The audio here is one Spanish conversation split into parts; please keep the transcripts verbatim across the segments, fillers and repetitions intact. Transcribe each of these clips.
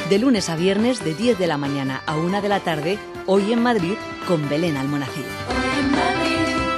De lunes a viernes de diez de la mañana a una de la tarde, Hoy en Madrid, con Belén Almonacid. Hoy en Madrid.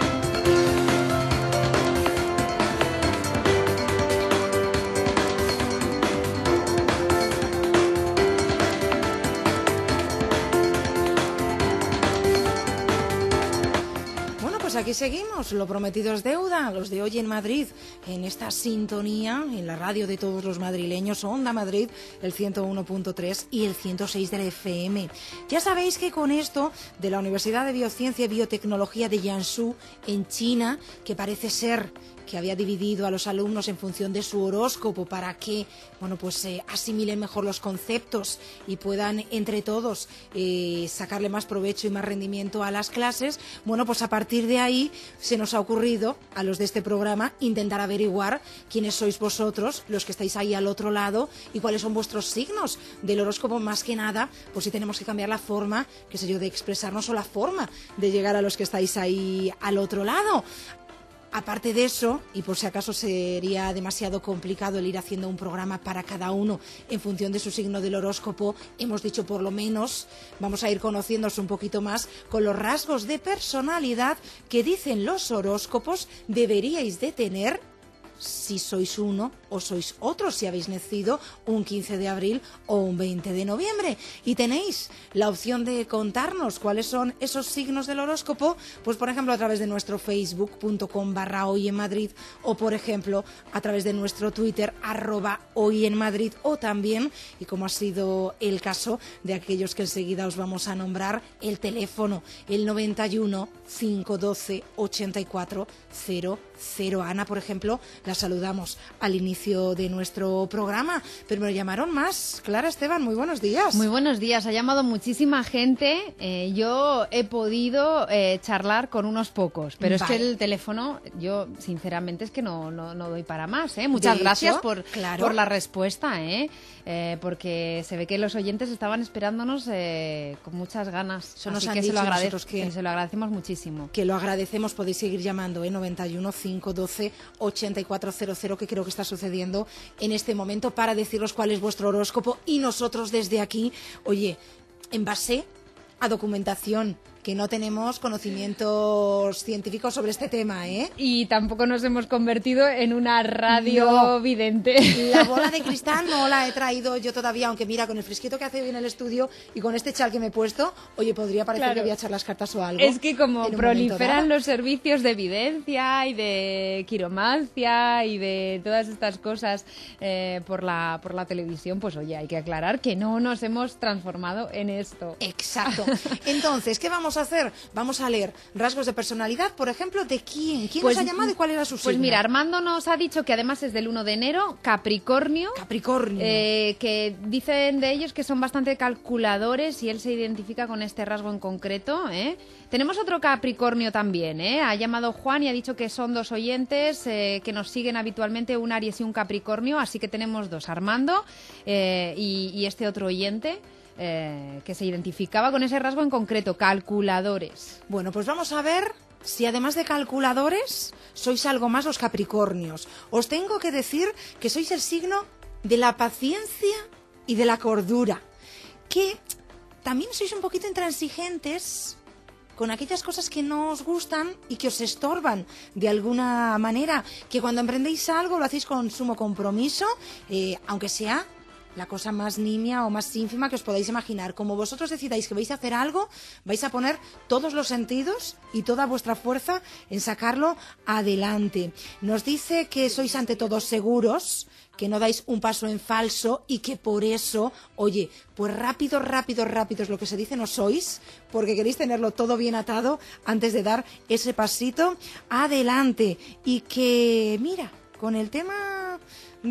Pues aquí seguimos, lo prometido es deuda, los de Hoy en Madrid, en esta sintonía, en la radio de todos los madrileños, Onda Madrid, el ciento uno punto tres y el ciento seis de la F M. Ya sabéis que con esto de la Universidad de Biociencia y Biotecnología de Jiangsu, en China, que parece ser que había dividido a los alumnos en función de su horóscopo para que, bueno, pues eh, asimilen mejor los conceptos y puedan entre todos eh, sacarle más provecho y más rendimiento a las clases. Bueno, pues a partir de ahí se nos ha ocurrido a los de este programa intentar averiguar quiénes sois vosotros, los que estáis ahí al otro lado, y cuáles son vuestros signos del horóscopo, más que nada, por si tenemos que cambiar la forma, qué sé yo, de expresarnos o la forma de llegar a los que estáis ahí al otro lado. Aparte de eso, y por si acaso sería demasiado complicado el ir haciendo un programa para cada uno en función de su signo del horóscopo, hemos dicho por lo menos, vamos a ir conociéndoos un poquito más con los rasgos de personalidad que dicen los horóscopos deberíais de tener si sois uno o sois otro, si habéis nacido un quince de abril o un veinte de noviembre. Y tenéis la opción de contarnos cuáles son esos signos del horóscopo, pues por ejemplo a través de nuestro facebook punto com barra hoy en Madrid, o por ejemplo a través de nuestro Twitter arroba hoy en Madrid, o también, y como ha sido el caso de aquellos que enseguida os vamos a nombrar, el teléfono, el noventa y uno, cinco doce, ochenta y cuatro cero cero. Ana, por ejemplo, la saludamos al inicio de nuestro programa, pero me llamaron más. Clara, Esteban, muy buenos días. Muy buenos días, ha llamado muchísima gente. Eh, yo he podido eh, charlar con unos pocos, pero vale. Es que el teléfono, yo sinceramente es que no, no, no doy para más. ¿eh? Muchas de gracias hecho, por, claro. por la respuesta, ¿eh? Eh, porque se ve que los oyentes estaban esperándonos eh, con muchas ganas. Eso nos Así han que, dicho se lo agradezco, nosotros que, que se lo agradecemos muchísimo. Que lo agradecemos, podéis seguir llamando, ¿eh? noventa y uno, cinco doce, ochenta y cuatro cero cero, que creo que está sucediendo en este momento, para deciros cuál es vuestro horóscopo, y nosotros desde aquí, oye, en base a documentación, que no tenemos conocimientos científicos sobre este tema, ¿eh? Y tampoco nos hemos convertido en una radio no. vidente. La bola de cristal no la he traído yo todavía, aunque mira, con el fresquito que hace hoy en el estudio y con este chal que me he puesto, oye, podría parecer claro. que voy a echar las cartas o algo. Es que como proliferan los servicios de evidencia y de quiromancia y de todas estas cosas eh, por la, por la televisión, pues oye, hay que aclarar que no nos hemos transformado en esto. Exacto. Entonces, ¿qué vamos a hacer? Vamos a leer rasgos de personalidad, por ejemplo, ¿de quién? ¿Quién pues, nos ha llamado y cuál era su signo? Pues mira, Armando nos ha dicho que además es del uno de enero, Capricornio. Capricornio. Eh, que dicen de ellos que son bastante calculadores y él se identifica con este rasgo en concreto, ¿eh? Tenemos otro Capricornio también, ¿eh? Ha llamado Juan y ha dicho que son dos oyentes eh, que nos siguen habitualmente, un Aries y un Capricornio, así que tenemos dos, Armando eh, y, y este otro oyente. Eh, que se identificaba con ese rasgo en concreto, calculadores. Bueno, pues vamos a ver si además de calculadores sois algo más los Capricornios. Os tengo que decir que sois el signo de la paciencia y de la cordura, que también sois un poquito intransigentes con aquellas cosas que no os gustan y que os estorban de alguna manera, que cuando emprendéis algo lo hacéis con sumo compromiso, eh, aunque sea la cosa más nimia o más ínfima que os podáis imaginar. Como vosotros decidáis que vais a hacer algo, vais a poner todos los sentidos y toda vuestra fuerza en sacarlo adelante. Nos dice que sois ante todo seguros, que no dais un paso en falso y que por eso, oye, pues rápido, rápido, rápido es lo que se dice, no sois, porque queréis tenerlo todo bien atado antes de dar ese pasito adelante. Y que, mira, con el tema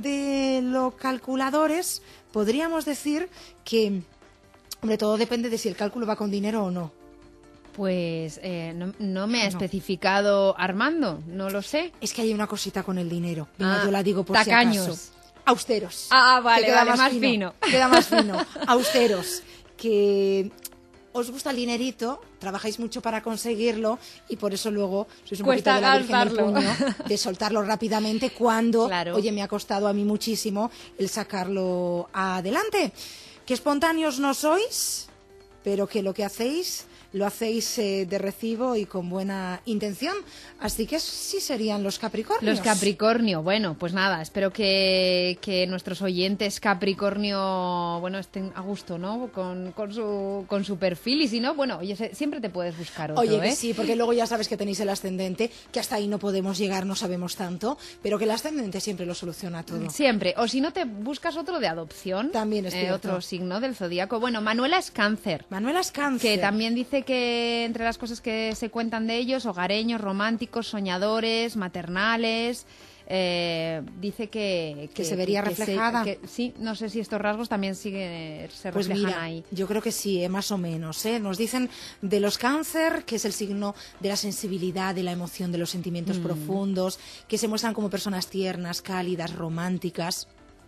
de los calculadores, podríamos decir que, hombre, todo depende de si el cálculo va con dinero o no. Pues eh, no, no me ha no. especificado Armando, no lo sé. Es que hay una cosita con el dinero. Venga, ah, yo la digo por tacaños. si acaso. Austeros. Ah, vale, queda vale, más, más fino, fino. Queda más fino. Austeros. Que os gusta el dinerito, trabajáis mucho para conseguirlo y por eso luego sois un Cuesta poquito de la virgen del gastarlo. puño, de soltarlo rápidamente cuando, claro. oye, me ha costado a mí muchísimo el sacarlo adelante. que espontáneos no sois, pero que lo que hacéis lo hacéis eh, de recibo y con buena intención. Así que sí serían los Capricornios. Los Capricornio, bueno, pues nada, espero que, que nuestros oyentes Capricornio, bueno, estén a gusto, ¿no? Con, con, su, con su perfil, y si no, bueno, oye, siempre te puedes buscar otro, Oye, que ¿eh? sí, porque luego ya sabes que tenéis el ascendente, que hasta ahí no podemos llegar, no sabemos tanto, pero que el ascendente siempre lo soluciona todo. Siempre, o si no, te buscas otro de adopción. También es eh, cierto. Otro signo del zodíaco. Bueno, Manuela es Cáncer. Manuela es Cáncer. Que también dice que entre las cosas que se cuentan de ellos, hogareños, románticos, soñadores, maternales, eh, dice que, que se vería que reflejada. Se, que, sí, no sé si estos rasgos también siguen, se pues reflejan mira, ahí. Yo creo que sí, eh, más o menos. ¿eh? Nos dicen de los Cáncer, que es el signo de la sensibilidad, de la emoción, de los sentimientos mm. profundos, que se muestran como personas tiernas, cálidas, románticas,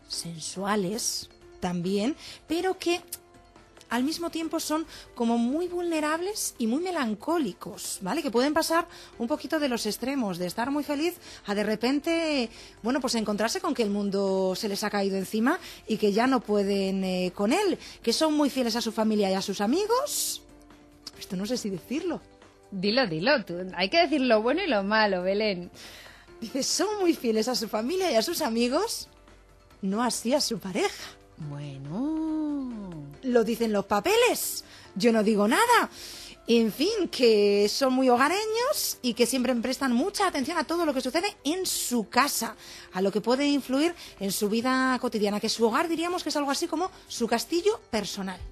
sensuales también, pero que al mismo tiempo son como muy vulnerables y muy melancólicos, ¿vale? Que pueden pasar un poquito de los extremos, de estar muy feliz a de repente, bueno, pues encontrarse con que el mundo se les ha caído encima y que ya no pueden eh, con él, que son muy fieles a su familia y a sus amigos. Esto no sé si decirlo. Dilo, dilo, tú. Hay que decir lo bueno y lo malo, Belén. Dice, son muy fieles a su familia y a sus amigos, no así a su pareja. Bueno... Lo dicen los papeles, yo no digo nada. En fin, que son muy hogareños y que siempre prestan mucha atención a todo lo que sucede en su casa, a lo que puede influir en su vida cotidiana, que su hogar diríamos que es algo así como su castillo personal.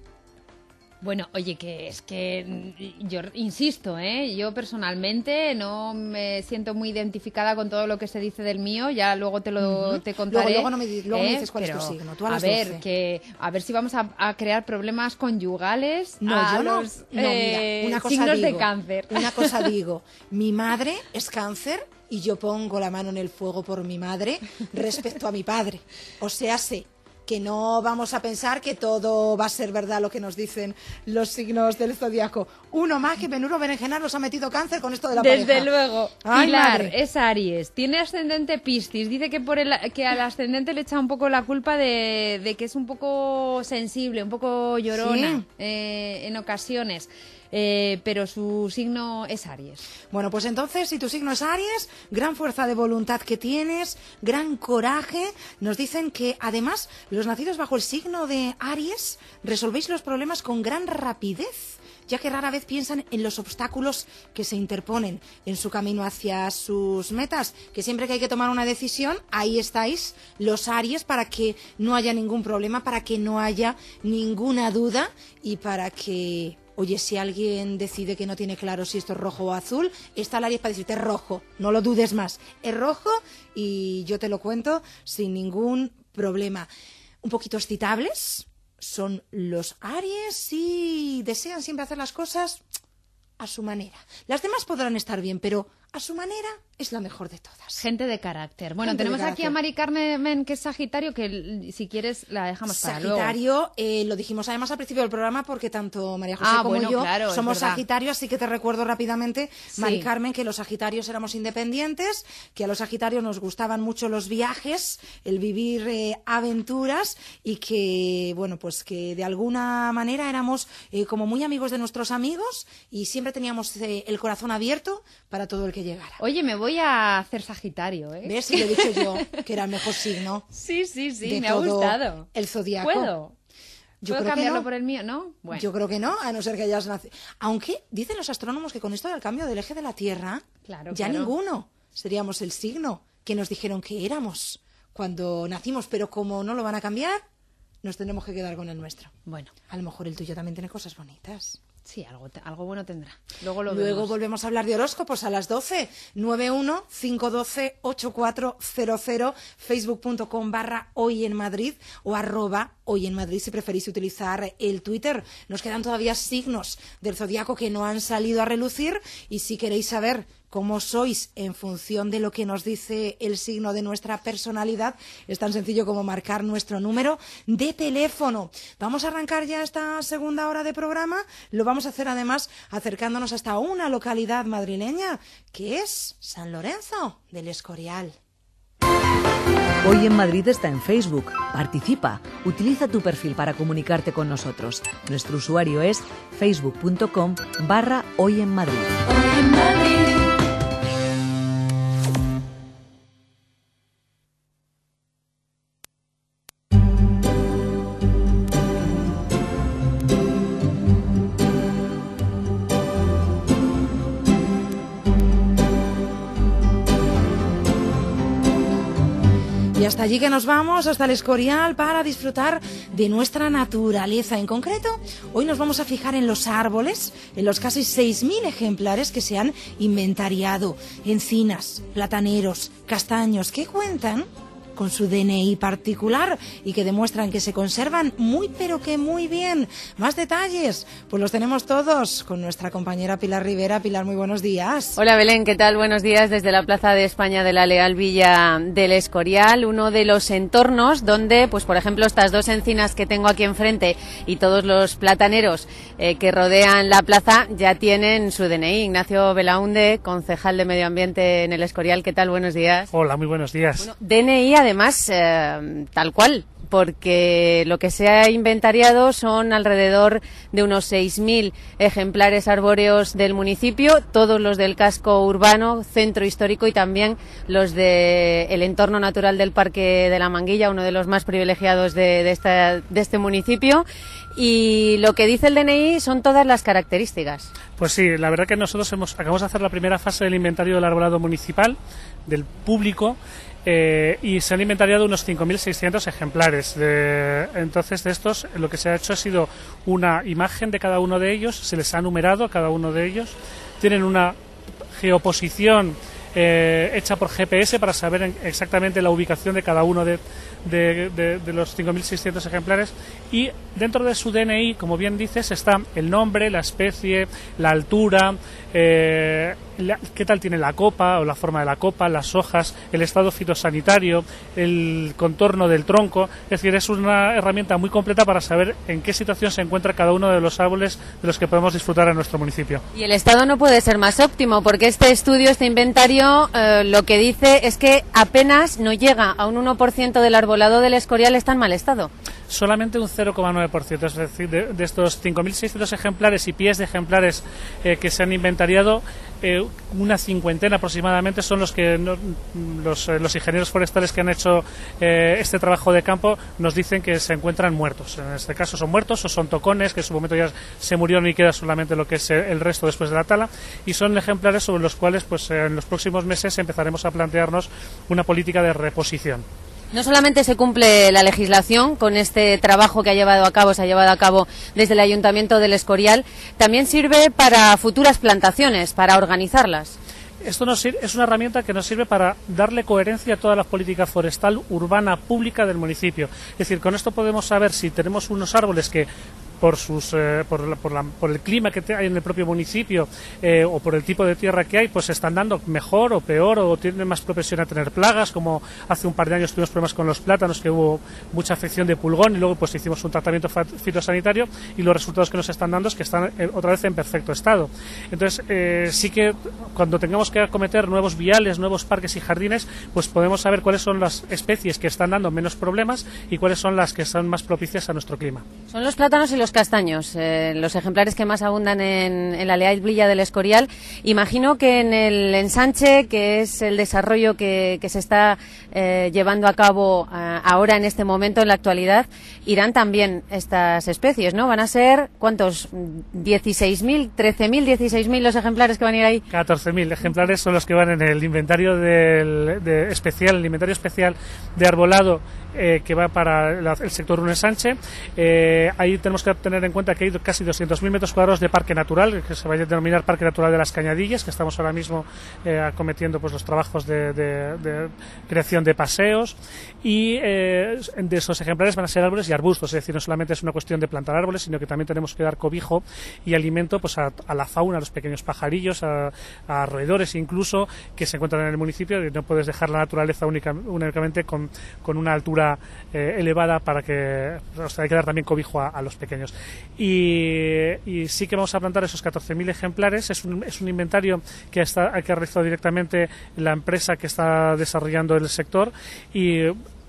Bueno, oye, que es que yo insisto, ¿eh? Yo personalmente no me siento muy identificada con todo lo que se dice del mío, ya luego te lo uh-huh. te contaré. Luego, luego, no me, luego ¿eh? me dices cuál Pero, es tu signo. Tú a, a las ver, doce. que a ver si vamos a, a crear problemas conyugales no, a yo no, los no, eh, mira, una cosa signos digo, de Cáncer. Una cosa digo, mi madre es Cáncer y yo pongo la mano en el fuego por mi madre respecto a mi padre. O sea, sé que no vamos a pensar que todo va a ser verdad lo que nos dicen los signos del zodiaco. Uno más que menudo berenjena nos ha metido Cáncer con esto de la Desde pareja. Desde luego. Ay, Pilar madre. es Aries, tiene ascendente Piscis, dice que por el, que al ascendente le echa un poco la culpa de, de que es un poco sensible, un poco llorona sí. eh, en ocasiones. Eh, pero su signo es Aries. Bueno, pues entonces, si tu signo es Aries, gran fuerza de voluntad que tienes, gran coraje. Nos dicen que, además, los nacidos bajo el signo de Aries resolvéis los problemas con gran rapidez, ya que rara vez piensan en los obstáculos que se interponen en su camino hacia sus metas, que siempre que hay que tomar una decisión, ahí estáis los Aries para que no haya ningún problema, para que no haya ninguna duda y para que... Oye, si alguien decide que no tiene claro si esto es rojo o azul, está el Aries para decirte es rojo, no lo dudes más. Es rojo y yo te lo cuento sin ningún problema. Un poquito excitables son los Aries y desean siempre hacer las cosas a su manera. Las demás podrán estar bien, pero a su manera es la mejor de todas. Gente de carácter. Bueno, Gente tenemos aquí carácter. a Mari Carmen, que es Sagitario, que si quieres la dejamos para luego. Sagitario, eh, lo dijimos además al principio del programa porque tanto María José ah, como bueno, yo claro, somos es verdad. Sagitario, así que te recuerdo rápidamente, Sí. Mari Carmen, que los Sagitarios éramos independientes, que a los Sagitarios nos gustaban mucho los viajes, el vivir eh, aventuras y que, bueno, pues que de alguna manera éramos eh, como muy amigos de nuestros amigos y siempre teníamos eh, el corazón abierto para todo el que llegara. Oye, me voy a hacer Sagitario, ¿eh? ¿Ves? Si lo he dicho yo, que era el mejor signo. Sí, sí, sí, de me ha todo gustado. el zodiaco. ¿Puedo? Yo ¿Puedo creo que cambiarlo no. por el mío? ¿No? Bueno. Yo creo que no, a no ser que hayas nacido. Aunque dicen los astrónomos que con esto del cambio del eje de la Tierra, Claro, ya claro. ninguno seríamos el signo que nos dijeron que éramos cuando nacimos, pero como no lo van a cambiar, nos tenemos que quedar con el nuestro. Bueno, A lo mejor el tuyo también tiene cosas bonitas. sí, algo, te- algo bueno tendrá. Luego lo Luego vemos. volvemos a hablar de horóscopos a las doce. nueve uno cinco uno dos ocho cuatro cero cero, facebook.com barra hoy en Madrid o arroba hoy en Madrid si preferís utilizar el Twitter. Nos quedan todavía signos del zodiaco que no han salido a relucir y si queréis saber cómo sois en función de lo que nos dice el signo de nuestra personalidad, es tan sencillo como marcar nuestro número de teléfono. Vamos a arrancar ya esta segunda hora de programa. Lo vamos a hacer además acercándonos hasta una localidad madrileña que es San Lorenzo del Escorial. Hoy en Madrid está en Facebook. Participa. Utiliza tu perfil para comunicarte con nosotros. Nuestro usuario es facebook.com barra Hoy en Madrid. Hoy en Madrid. Y hasta allí que nos vamos, hasta el Escorial, para disfrutar de nuestra naturaleza. En concreto, hoy nos vamos a fijar en los árboles, en los casi seis mil ejemplares que se han inventariado. Encinas, plataneros, castaños, que cuentan con su D N I particular y que demuestran que se conservan muy pero que muy bien. Más detalles, pues los tenemos todos con nuestra compañera Pilar Rivera. Pilar, muy buenos días. Hola Belén, ¿qué tal? Buenos días desde la Plaza de España de la Leal Villa del Escorial, uno de los entornos donde, pues por ejemplo, estas dos encinas que tengo aquí enfrente y todos los plataneros eh, que rodean la plaza ya tienen su D N I. Ignacio Belaunde, concejal de Medio Ambiente en el Escorial, ¿qué tal? Buenos días. Hola, muy buenos días. Bueno, D N I además, eh, tal cual, porque lo que se ha inventariado son alrededor de unos seis mil ejemplares arbóreos del municipio, todos los del casco urbano, centro histórico y también los del entorno natural del Parque de la Manguilla, uno de los más privilegiados de, de, esta, de este municipio. Y lo que dice el D N I son todas las características. Pues sí, la verdad que nosotros hemos, acabamos de hacer la primera fase del inventario del arbolado municipal, del público, eh, y se han inventariado unos cinco mil seiscientos ejemplares. De, entonces, de estos, lo que se ha hecho ha sido una imagen de cada uno de ellos, se les ha numerado a cada uno de ellos, tienen una geoposición eh, hecha por G P S para saber en, exactamente la ubicación de cada uno de, de, de, de los cinco mil seiscientos ejemplares, y dentro de su D N I, como bien dices, está el nombre, la especie, la altura, eh, la, qué tal tiene la copa o la forma de la copa, las hojas, el estado fitosanitario, el contorno del tronco. Es decir, es una herramienta muy completa para saber en qué situación se encuentra cada uno de los árboles de los que podemos disfrutar en nuestro municipio. Y el estado no puede ser más óptimo, porque este estudio, este inventario, eh, lo que dice es que apenas no llega a un uno por ciento del arbolado del Escorial está en mal estado. Solamente un cero coma nueve por ciento, es decir, de, de estos cinco mil seiscientos ejemplares y pies de ejemplares eh, que se han inventariado, eh, una cincuentena aproximadamente son los que no, los, eh, los ingenieros forestales que han hecho eh, este trabajo de campo nos dicen que se encuentran muertos. En este caso son muertos o son tocones que en su momento ya se murieron y queda solamente lo que es el resto después de la tala, y son ejemplares sobre los cuales pues en los próximos meses empezaremos a plantearnos una política de reposición. No solamente se cumple la legislación con este trabajo que ha llevado a cabo, se ha llevado a cabo desde el Ayuntamiento del Escorial, también sirve para futuras plantaciones, para organizarlas. Esto nos sirve, es una herramienta que nos sirve para darle coherencia a toda la política forestal urbana pública del municipio. Es decir, con esto podemos saber si tenemos unos árboles que por sus eh, por, la, por, la, por el clima que hay en el propio municipio eh, o por el tipo de tierra que hay, pues se están dando mejor o peor, o tienen más propensión a tener plagas, como hace un par de años tuvimos problemas con los plátanos, que hubo mucha afección de pulgón, y luego pues hicimos un tratamiento fitosanitario y los resultados que nos están dando es que están eh, otra vez en perfecto estado. Entonces eh, sí que cuando tengamos que acometer nuevos viales, nuevos parques y jardines, pues podemos saber cuáles son las especies que están dando menos problemas y cuáles son las que son más propicias a nuestro clima. Son los plátanos y los castaños, eh, los ejemplares que más abundan en, en la Leal Villa del Escorial. Imagino que en el ensanche, que es el desarrollo que, que se está eh, llevando a cabo eh, ahora en este momento, en la actualidad, irán también estas especies, ¿no? Van a ser, ¿cuántos? dieciséis mil, trece mil, dieciséis mil los ejemplares que van a ir ahí. catorce mil ejemplares son los que van en el inventario del, de especial, el inventario especial de arbolado eh, que va para la, el sector un ensanche. Eh, ahí tenemos que tener en cuenta que hay casi doscientos mil metros cuadrados de parque natural, que se va a denominar Parque Natural de las Cañadillas, que estamos ahora mismo eh, acometiendo pues los trabajos de, de, de creación de paseos, y eh, de esos ejemplares van a ser árboles y arbustos. Es decir, no solamente es una cuestión de plantar árboles, sino que también tenemos que dar cobijo y alimento pues a, a la fauna, a los pequeños pajarillos, a, a roedores incluso, que se encuentran en el municipio, y no puedes dejar la naturaleza única, únicamente con, con una altura eh, elevada, para que o sea, hay que dar también cobijo a, a los pequeños años. Y, y sí que vamos a plantar esos catorce mil ejemplares. Es un, es un inventario que, está, que ha realizado directamente la empresa que está desarrollando el sector, y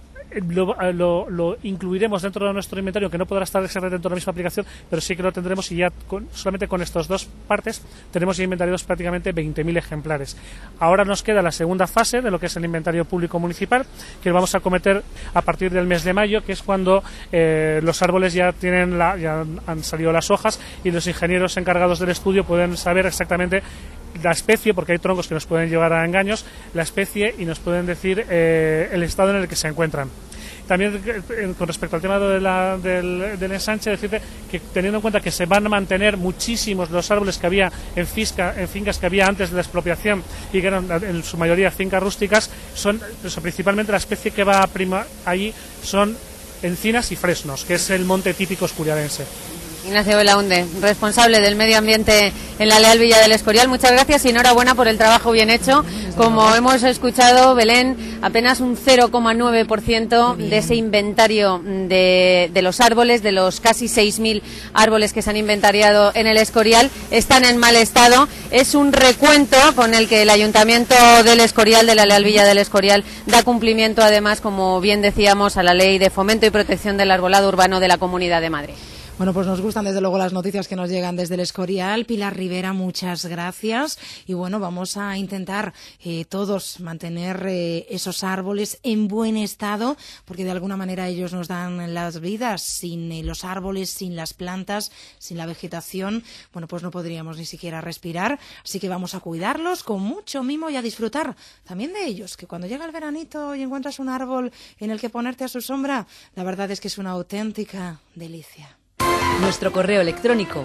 Lo, lo, lo incluiremos dentro de nuestro inventario, que no podrá estar exactamente dentro de la misma aplicación, pero sí que lo tendremos, y ya con, solamente con estas dos partes tenemos ya inventariados prácticamente veinte mil ejemplares. Ahora nos queda la segunda fase de lo que es el inventario público municipal, que vamos a acometer a partir del mes de mayo, que es cuando eh, los árboles ya tienen la, ya han salido las hojas, y los ingenieros encargados del estudio pueden saber exactamente la especie, porque hay troncos que nos pueden llevar a engaños, la especie, y nos pueden decir eh, el estado en el que se encuentran. También eh, con respecto al tema de la, del, del ensanche, decirte que teniendo en cuenta que se van a mantener muchísimos los árboles que había en, fisca, en fincas que había antes de la expropiación, y que eran en su mayoría fincas rústicas, son pues, principalmente la especie que va a prima ahí son encinas y fresnos, que es el monte típico escurialense. Ignacio Belaunde, responsable del medio ambiente en la Leal Villa del Escorial, muchas gracias y enhorabuena por el trabajo bien hecho. Como hemos escuchado, Belén, apenas un cero coma nueve por ciento de ese inventario de, de los árboles, de los casi seis mil árboles que se han inventariado en el Escorial, están en mal estado. Es un recuento con el que el Ayuntamiento del Escorial, de la Leal Villa del Escorial, da cumplimiento, además, como bien decíamos, a la Ley de Fomento y Protección del Arbolado Urbano de la Comunidad de Madrid. Bueno, pues nos gustan desde luego las noticias que nos llegan desde el Escorial. Pilar Rivera, muchas gracias. Y bueno, vamos a intentar eh, todos mantener eh, esos árboles en buen estado, porque de alguna manera ellos nos dan las vidas. Sin eh, los árboles, sin las plantas, sin la vegetación, bueno, pues no podríamos ni siquiera respirar. Así que vamos a cuidarlos con mucho mimo y a disfrutar también de ellos, que cuando llega el veranito y encuentras un árbol en el que ponerte a su sombra, la verdad es que es una auténtica delicia. Nuestro correo electrónico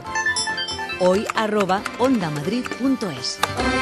hoy arroba ondamadrid punto es.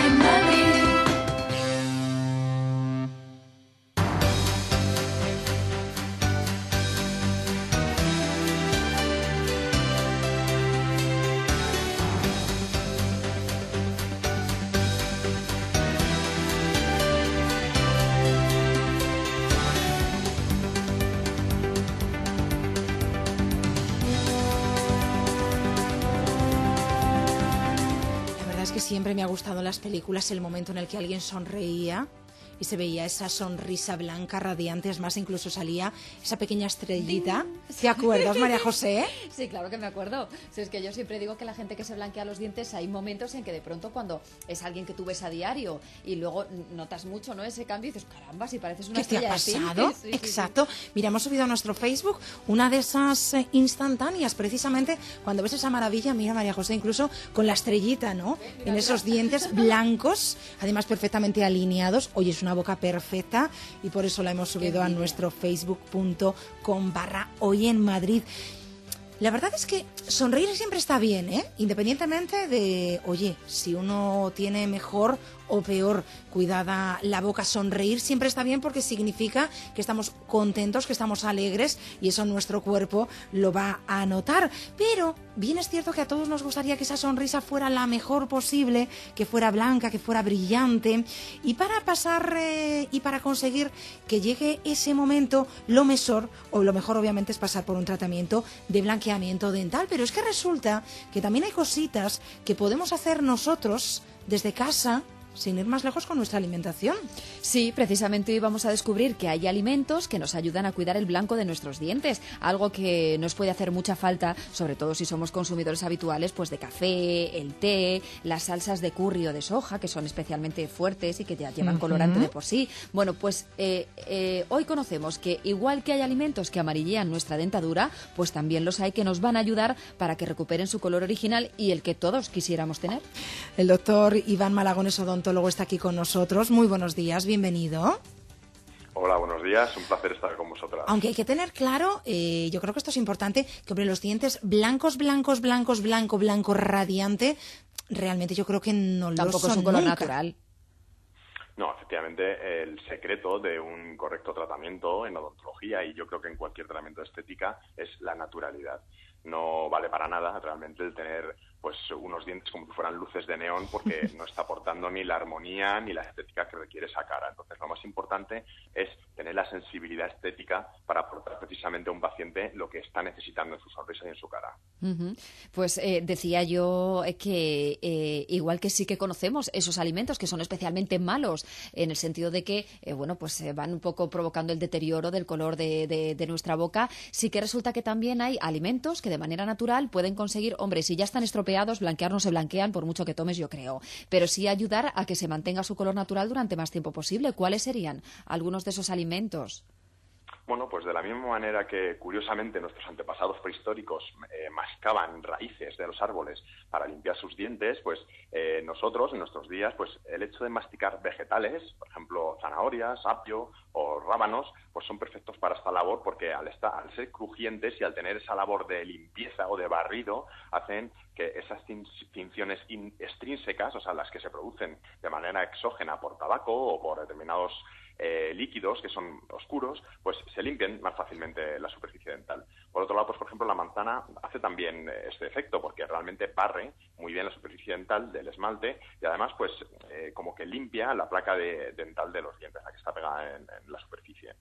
Siempre me ha gustado en las películas el momento en el que alguien sonreía y se veía esa sonrisa blanca, radiante. Es más, incluso salía esa pequeña estrellita. ¿Te acuerdas, María José? Sí, claro que me acuerdo. Si es que yo siempre digo que la gente que se blanquea los dientes, hay momentos en que de pronto, cuando es alguien que tú ves a diario y luego notas mucho, ¿no?, ese cambio, y dices, caramba, si pareces una estrella de cine. ¿Qué te ha pasado? Sí, exacto. Sí, sí. Mira, hemos subido a nuestro Facebook una de esas eh, instantáneas, precisamente cuando ves esa maravilla. Mira, María José, incluso con la estrellita, ¿no? Sí, mira, en esos mira. Dientes blancos, además perfectamente alineados. Oye, es una boca perfecta, y por eso la hemos subido a nuestro facebook punto com barra hoy en Madrid. La verdad es que sonreír siempre está bien, ¿eh? Independientemente de, oye, si uno tiene mejor o peor cuidada la boca, sonreír siempre está bien, porque significa que estamos contentos, que estamos alegres, y eso nuestro cuerpo lo va a notar. Pero bien es cierto que a todos nos gustaría que esa sonrisa fuera la mejor posible, que fuera blanca, que fuera brillante, y para pasar eh, y para conseguir que llegue ese momento, lo mejor, o lo mejor obviamente, es pasar por un tratamiento de blanqueamiento dental. Pero es que resulta que también hay cositas que podemos hacer nosotros desde casa, sin ir más lejos, con nuestra alimentación. Sí, precisamente hoy vamos a descubrir que hay alimentos que nos ayudan a cuidar el blanco de nuestros dientes, algo que nos puede hacer mucha falta, sobre todo si somos consumidores habituales pues de café, el té, las salsas de curry o de soja, que son especialmente fuertes y que ya llevan uh-huh. colorante de por sí. Bueno, pues eh, eh, hoy conocemos que igual que hay alimentos que amarillean nuestra dentadura, pues también los hay que nos van a ayudar para que recuperen su color original y el que todos quisiéramos tener. El doctor Iván Malagones, odontólogo, está aquí con nosotros. Muy buenos días, bienvenido. Hola, buenos días, un placer estar con vosotras. Aunque hay que tener claro, eh, yo creo que esto es importante, que hombre, los dientes blancos, blancos, blancos, blanco, blanco, radiante, realmente yo creo que no lo son. Tampoco es un color nunca. natural. No, efectivamente, el secreto de un correcto tratamiento en odontología, y yo creo que en cualquier tratamiento de estética, es la naturalidad. no vale para nada realmente el tener pues unos dientes como si fueran luces de neón, porque no está aportando ni la armonía ni la estética que requiere esa cara. Entonces, lo más importante es tener la sensibilidad estética para aportar precisamente a un paciente lo que está necesitando en su sonrisa y en su cara. Uh-huh. Pues eh, decía yo que eh, igual que sí que conocemos esos alimentos que son especialmente malos, en el sentido de que eh, bueno, pues eh, van un poco provocando el deterioro del color de, de, de nuestra boca, sí que resulta que también hay alimentos que de manera natural pueden conseguir, hombre, si ya están estropeados, blanquear no se blanquean por mucho que tomes, yo creo, pero sí ayudar a que se mantenga su color natural durante más tiempo posible. ¿Cuáles serían algunos de esos alimentos? Bueno, pues de la misma manera que, curiosamente, nuestros antepasados prehistóricos eh, mascaban raíces de los árboles para limpiar sus dientes, pues eh, nosotros, en nuestros días, pues el hecho de masticar vegetales, por ejemplo, zanahorias, apio o rábanos, pues son perfectos para esta labor, porque al, estar, al ser crujientes y al tener esa labor de limpieza o de barrido, hacen que esas tinciones extrínsecas, o sea, las que se producen de manera exógena por tabaco o por determinados Eh, líquidos que son oscuros, pues se limpien más fácilmente la superficie dental. Por otro lado, pues por ejemplo, la manzana hace también este efecto, porque realmente barre muy bien la superficie dental del esmalte y además pues eh, como que limpia la placa de, dental de los dientes, la que está pegada en, en la superficie.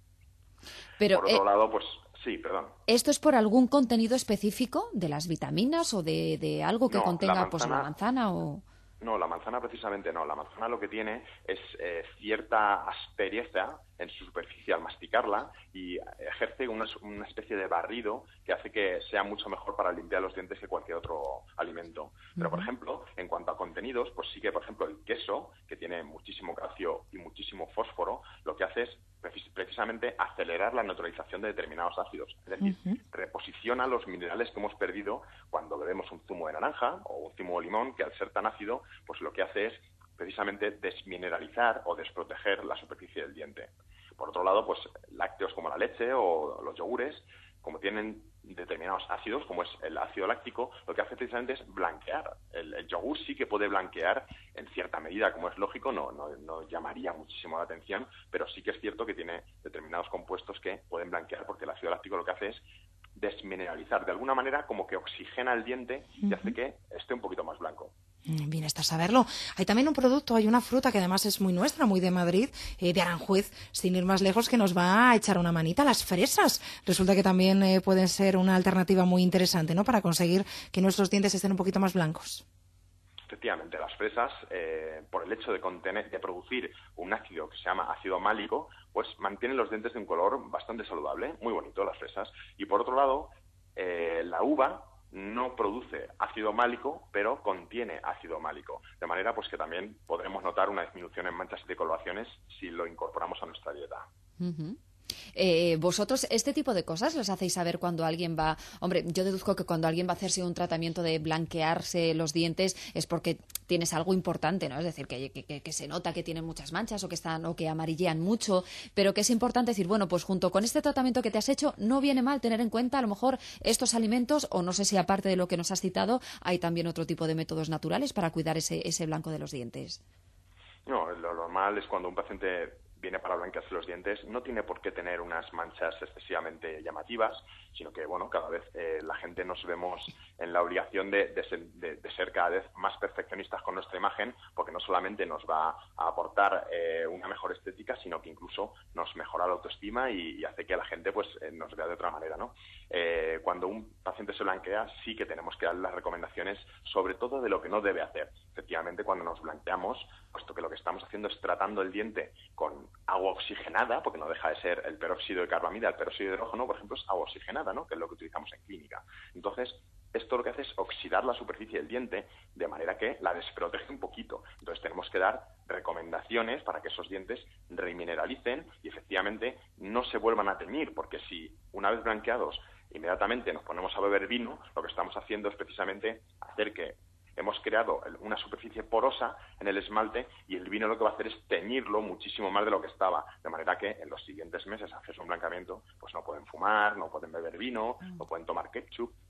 Pero, por otro eh, lado, pues sí, perdón. ¿Esto es por algún contenido específico de las vitaminas o de, de algo que No, contenga la manzana, pues la manzana o...? No, la manzana precisamente no. La manzana lo que tiene es eh, cierta aspereza en su superficie al masticarla y ejerce una, una especie de barrido que hace que sea mucho mejor para limpiar los dientes que cualquier otro alimento. Pero, por ejemplo, en cuanto a contenidos, pues sí que, por ejemplo, el queso, que tiene muchísimo calcio y muchísimo fósforo, lo que hace es precisamente acelerar la neutralización de determinados ácidos. Es decir, uh-huh. reposiciona los minerales que hemos perdido cuando bebemos un zumo de naranja o un zumo de limón, que al ser tan ácido, pues lo que hace es precisamente desmineralizar o desproteger la superficie del diente. Por otro lado, pues lácteos como la leche o los yogures, como tienen determinados ácidos, como es el ácido láctico, lo que hace precisamente es blanquear. El, el yogur sí que puede blanquear en cierta medida, como es lógico, no, no, no llamaría muchísimo la atención, pero sí que es cierto que tiene determinados compuestos que pueden blanquear, porque el ácido láctico lo que hace es desmineralizar, de alguna manera como que oxigena el diente y hace que esté un poquito más blanco. Bien, está saberlo. Hay también un producto, hay una fruta que además es muy nuestra, muy de Madrid, eh, de Aranjuez, sin ir más lejos, que nos va a echar una manita, las fresas. Resulta que también eh, pueden ser una alternativa muy interesante, ¿no?, para conseguir que nuestros dientes estén un poquito más blancos. Efectivamente, las fresas, eh, por el hecho de contener, de producir un ácido que se llama ácido málico, pues mantienen los dientes de un color bastante saludable, muy bonito las fresas. Y por otro lado, eh, la uva no produce ácido málico, pero contiene ácido málico. De manera pues que también podremos notar una disminución en manchas y decoloraciones si lo incorporamos a nuestra dieta. Uh-huh. Eh, ¿Vosotros este tipo de cosas los hacéis saber cuando alguien va? Hombre, yo deduzco que cuando alguien va a hacerse un tratamiento de blanquearse los dientes es porque tienes algo importante, ¿no? Es decir, que, que, que se nota que tienen muchas manchas o que están o que amarillean mucho, pero que es importante decir, bueno, pues junto con este tratamiento que te has hecho, no viene mal tener en cuenta a lo mejor estos alimentos, o no sé si aparte de lo que nos has citado, hay también otro tipo de métodos naturales para cuidar ese, ese blanco de los dientes. No, lo normal es cuando un paciente viene para blanquearse los dientes, no tiene por qué tener unas manchas excesivamente llamativas, sino que, bueno, cada vez eh, la gente nos vemos en la obligación de, de, ser, de, de ser cada vez más perfeccionistas con nuestra imagen, porque no solamente nos va a aportar eh, una mejor estética, sino que incluso nos mejora la autoestima y, y hace que la gente pues eh, nos vea de otra manera, ¿no? Eh, cuando un paciente se blanquea, sí que tenemos que dar las recomendaciones, sobre todo de lo que no debe hacer. Efectivamente, cuando nos blanqueamos, puesto que lo que estamos haciendo es tratando el diente con agua oxigenada, porque no deja de ser el peróxido de carbamida, el peróxido de hidrógeno, por ejemplo, es agua oxigenada, ¿no?, que es lo que utilizamos en clínica. Entonces, esto lo que hace es oxidar la superficie del diente de manera que la desprotege un poquito. Entonces, tenemos que dar recomendaciones para que esos dientes remineralicen y, efectivamente, no se vuelvan a teñir, porque si una vez blanqueados inmediatamente nos ponemos a beber vino, lo que estamos haciendo es precisamente hacer que hemos creado una superficie porosa en el esmalte y el vino lo que va a hacer es teñirlo muchísimo más de lo que estaba, de manera que en los siguientes meses, haces un blanqueamiento, pues no pueden fumar, no pueden beber vino, no pueden tomar ketchup,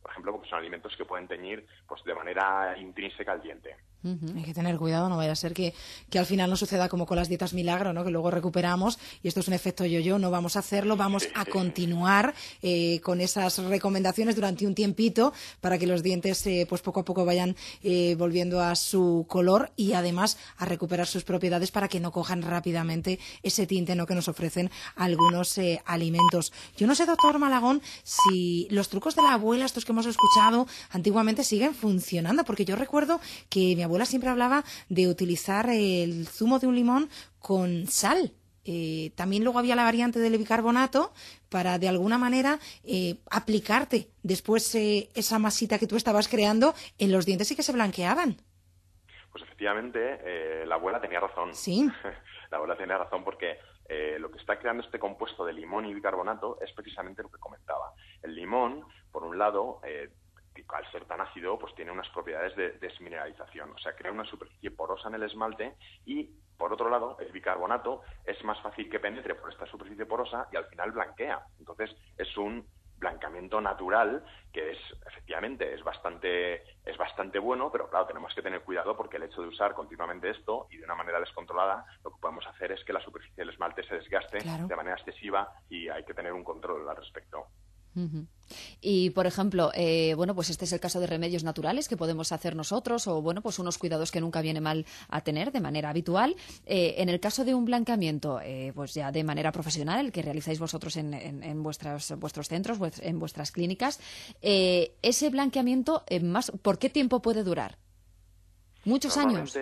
por ejemplo, porque son alimentos que pueden teñir pues de manera intrínseca el diente. Uh-huh. Hay que tener cuidado, no vaya a ser que, que al final no suceda como con las dietas milagro, ¿no? Que luego recuperamos y esto es un efecto yo-yo. No vamos a hacerlo, vamos a continuar eh, con esas recomendaciones durante un tiempito para que los dientes eh, pues poco a poco vayan eh, volviendo a su color y además a recuperar sus propiedades para que no cojan rápidamente ese tinte, ¿no? Que nos ofrecen algunos eh, alimentos. Yo no sé, doctor Malagón, si los trucos de la abuela, estos que hemos escuchado antiguamente, siguen funcionando, porque yo recuerdo que mi abuela abuela siempre hablaba de utilizar el zumo de un limón con sal. Eh, también luego había la variante del bicarbonato para de alguna manera eh, aplicarte después eh, esa masita que tú estabas creando en los dientes y que se blanqueaban. Pues efectivamente, eh, la abuela tenía razón. Sí. La abuela tenía razón porque eh, lo que está creando este compuesto de limón y bicarbonato es precisamente lo que comentaba. El limón, por un lado, eh, al ser tan ácido, pues tiene unas propiedades de desmineralización, o sea, crea una superficie porosa en el esmalte y, por otro lado, el bicarbonato es más fácil que penetre por esta superficie porosa y al final blanquea. Entonces, es un blancamiento natural que es, efectivamente, es bastante, es bastante bueno, pero claro, tenemos que tener cuidado porque el hecho de usar continuamente esto y de una manera descontrolada, lo que podemos hacer es que la superficie del esmalte se desgaste claro. de manera excesiva y hay que tener un control al respecto. Uh-huh. Y, por ejemplo, eh, bueno, pues este es el caso de remedios naturales que podemos hacer nosotros o, bueno, pues unos cuidados que nunca viene mal a tener de manera habitual. Eh, en el caso de un blanqueamiento, eh, pues ya de manera profesional, el que realizáis vosotros en, en, en vuestros, vuestros centros, en vuestras clínicas, eh, ese blanqueamiento, eh, más, ¿por qué tiempo puede durar? ¿Muchos años?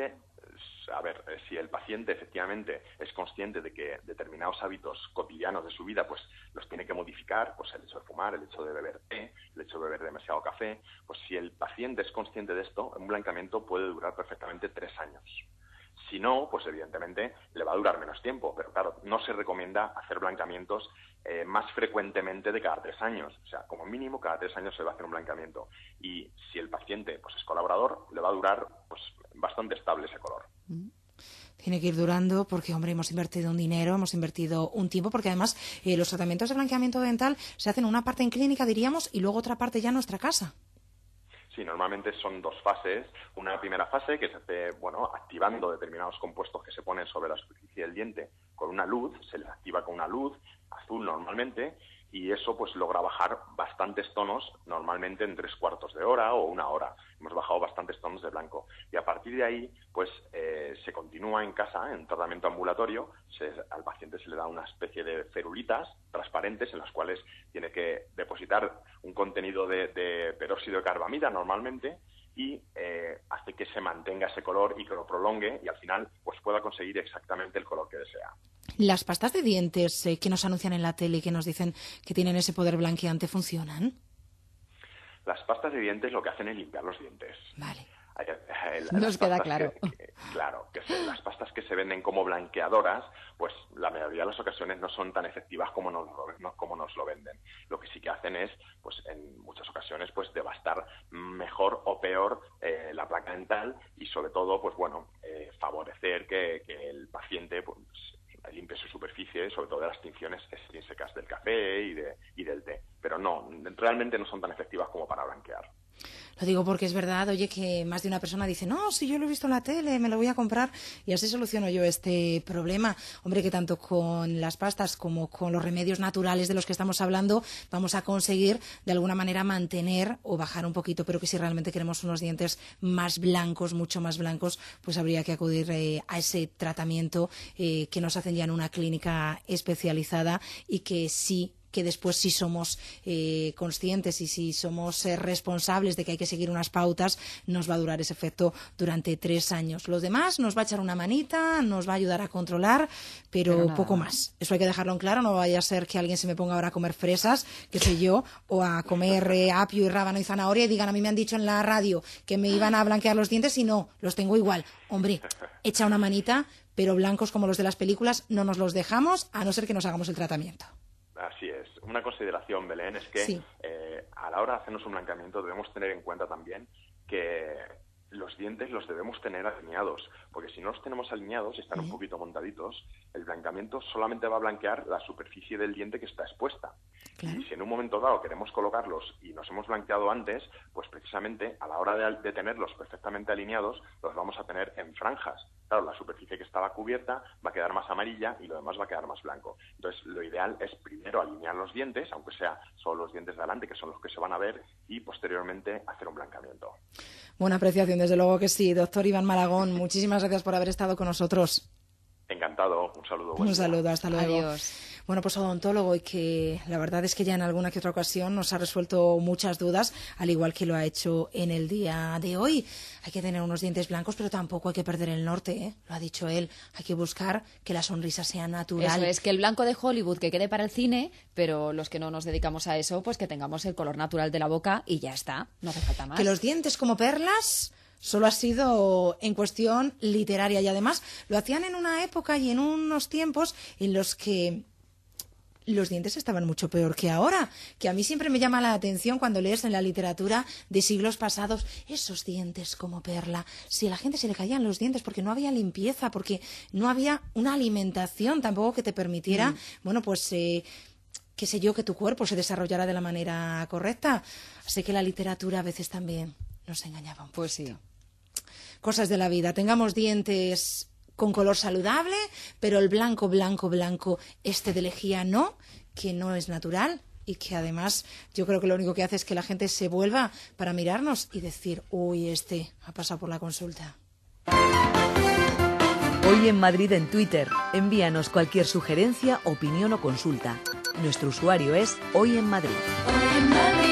A ver, si el paciente efectivamente es consciente de que determinados hábitos cotidianos de su vida pues los tiene que modificar, pues el hecho de fumar, el hecho de beber té, el hecho de beber demasiado café, pues si el paciente es consciente de esto, un blanqueamiento puede durar perfectamente tres años. Si no, pues evidentemente le va a durar menos tiempo, pero claro, no se recomienda hacer blanqueamientos eh, más frecuentemente de cada tres años. O sea, como mínimo cada tres años se va a hacer un blanqueamiento. Y si el paciente pues es colaborador, le va a durar pues bastante estable ese color. Tiene que ir durando porque, hombre, hemos invertido un dinero, hemos invertido un tiempo, porque además eh, los tratamientos de blanqueamiento dental se hacen una parte en clínica, diríamos, y luego otra parte ya en nuestra casa. Sí, normalmente son dos fases. Una primera fase que se hace, bueno, activando determinados compuestos que se ponen sobre la superficie del diente con una luz, se les activa con una luz azul normalmente, y eso pues logra bajar bastantes tonos, normalmente en tres cuartos de hora o una hora. Hemos bajado bastantes tonos de blanco. Y a partir de ahí, pues eh, se continúa en casa, en tratamiento ambulatorio, se, al paciente se le da una especie de ferulitas transparentes en las cuales tiene que depositar un contenido de, de peróxido de carbamida normalmente y eh, hace que se mantenga ese color y que lo prolongue y al final pues pueda conseguir exactamente el color que desea. ¿Las pastas de dientes eh, que nos anuncian en la tele y que nos dicen que tienen ese poder blanqueante funcionan? Las pastas de dientes lo que hacen es limpiar los dientes. Vale. Nos queda claro. Que, que, claro, que se, las pastas que se venden como blanqueadoras, pues la mayoría de las ocasiones no son tan efectivas como nos, no, como nos lo venden. Lo que sí que hacen es, pues en muchas ocasiones, pues devastar mejor o peor eh, la placa dental y sobre todo, pues bueno, eh, favorecer que, que el paciente pues, limpie su superficie, sobre todo de las tinciones extrínsecas del café y, de, y del té. Pero no, realmente no son tan efectivas como para blanquear. Lo digo porque es verdad, oye, que más de una persona dice, no, si yo lo he visto en la tele, me lo voy a comprar y así soluciono yo este problema. Hombre, que tanto con las pastas como con los remedios naturales de los que estamos hablando vamos a conseguir de alguna manera mantener o bajar un poquito, pero que si realmente queremos unos dientes más blancos, mucho más blancos, pues habría que acudir eh, a ese tratamiento eh, que nos hacen ya en una clínica especializada y que sí que después si somos eh, conscientes y si somos eh, responsables de que hay que seguir unas pautas, nos va a durar ese efecto durante tres años. Los demás nos va a echar una manita, nos va a ayudar a controlar, pero, pero poco más. Eso hay que dejarlo en claro, no vaya a ser que alguien se me ponga ahora a comer fresas, que sé yo, o a comer eh, apio y rábano y zanahoria y digan, a mí me han dicho en la radio que me iban a blanquear los dientes y no, los tengo igual. Hombre, echa una manita, pero blancos como los de las películas no nos los dejamos, a no ser que nos hagamos el tratamiento. Así es. Una consideración, Belén, es que sí. eh, a la hora de hacernos un blanqueamiento debemos tener en cuenta también que los dientes los debemos tener alineados, porque si no los tenemos alineados y están un poquito montaditos, el blanqueamiento solamente va a blanquear la superficie del diente que está expuesta. Claro. Y si en un momento dado queremos colocarlos y nos hemos blanqueado antes, pues precisamente a la hora de, de tenerlos perfectamente alineados, los vamos a tener en franjas. Claro, la superficie que estaba cubierta va a quedar más amarilla y lo demás va a quedar más blanco. Entonces, lo ideal es primero alinear los dientes, aunque sea solo los dientes de delante, que son los que se van a ver, y posteriormente hacer un blanqueamiento. Buena apreciación, desde luego que sí. Doctor Iván Malagón, muchísimas gracias por haber estado con nosotros. Encantado, un saludo. Un saludo, hasta luego. Adiós. Bueno, pues odontólogo, y que la verdad es que ya en alguna que otra ocasión nos ha resuelto muchas dudas, al igual que lo ha hecho en el día de hoy. Hay que tener unos dientes blancos, pero tampoco hay que perder el norte, ¿eh? Lo ha dicho él. Hay que buscar que la sonrisa sea natural. Eso es, que el blanco de Hollywood que quede para el cine, pero los que no nos dedicamos a eso, pues que tengamos el color natural de la boca y ya está, no hace falta más. Que los dientes como perlas solo ha sido en cuestión literaria, y además lo hacían en una época y en unos tiempos en los que los dientes estaban mucho peor que ahora, que a mí siempre me llama la atención cuando lees en la literatura de siglos pasados esos dientes como perla. Si a la gente se le caían los dientes porque no había limpieza, porque no había una alimentación tampoco que te permitiera, mm. bueno, pues eh, qué sé yo, que tu cuerpo se desarrollara de la manera correcta. Sé que la literatura a veces también nos engañaba un poco. Pues sí. Cosas de la vida. Tengamos dientes con color saludable, pero el blanco, blanco, blanco, este de lejía no, que no es natural, y que además yo creo que lo único que hace es que la gente se vuelva para mirarnos y decir, uy, este ha pasado por la consulta. Hoy en Madrid en Twitter. Envíanos cualquier sugerencia, opinión o consulta. Nuestro usuario es Hoy en Madrid. Hoy en Madrid.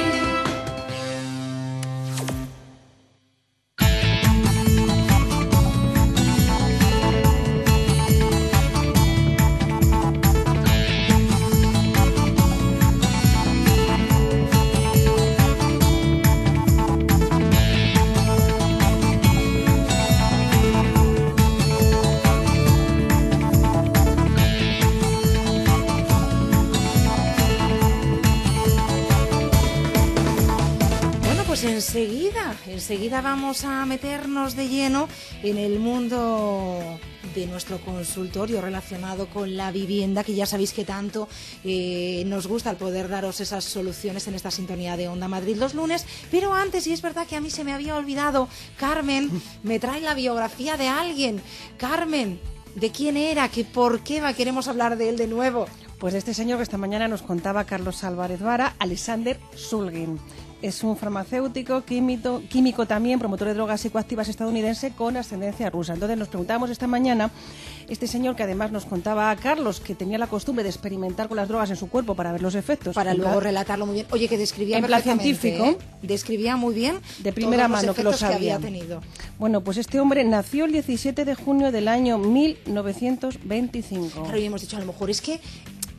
Enseguida, enseguida vamos a meternos de lleno en el mundo de nuestro consultorio relacionado con la vivienda, que ya sabéis que tanto eh, nos gusta el poder daros esas soluciones en esta sintonía de Onda Madrid los lunes. Pero antes, y es verdad que a mí se me había olvidado, Carmen me trae la biografía de alguien. Carmen, ¿de quién era? ¿Qué, ¿Por qué va? Queremos hablar de él de nuevo? Pues de este señor que esta mañana nos contaba Carlos Álvarez Vara, Alexander Shulgin. Es un farmacéutico, químico, químico también, promotor de drogas psicoactivas estadounidense con ascendencia rusa. Entonces nos preguntábamos esta mañana, este señor que además nos contaba a Carlos que tenía la costumbre de experimentar con las drogas en su cuerpo para ver los efectos. Para luego plan, relatarlo muy bien. Oye, que describía en plan científico, ¿eh? Describía muy bien de primera todos mano los que lo sabía. Que había tenido. Bueno, pues este hombre nació el diecisiete de junio del año mil novecientos veinticinco. Claro, y hemos dicho, a lo mejor es que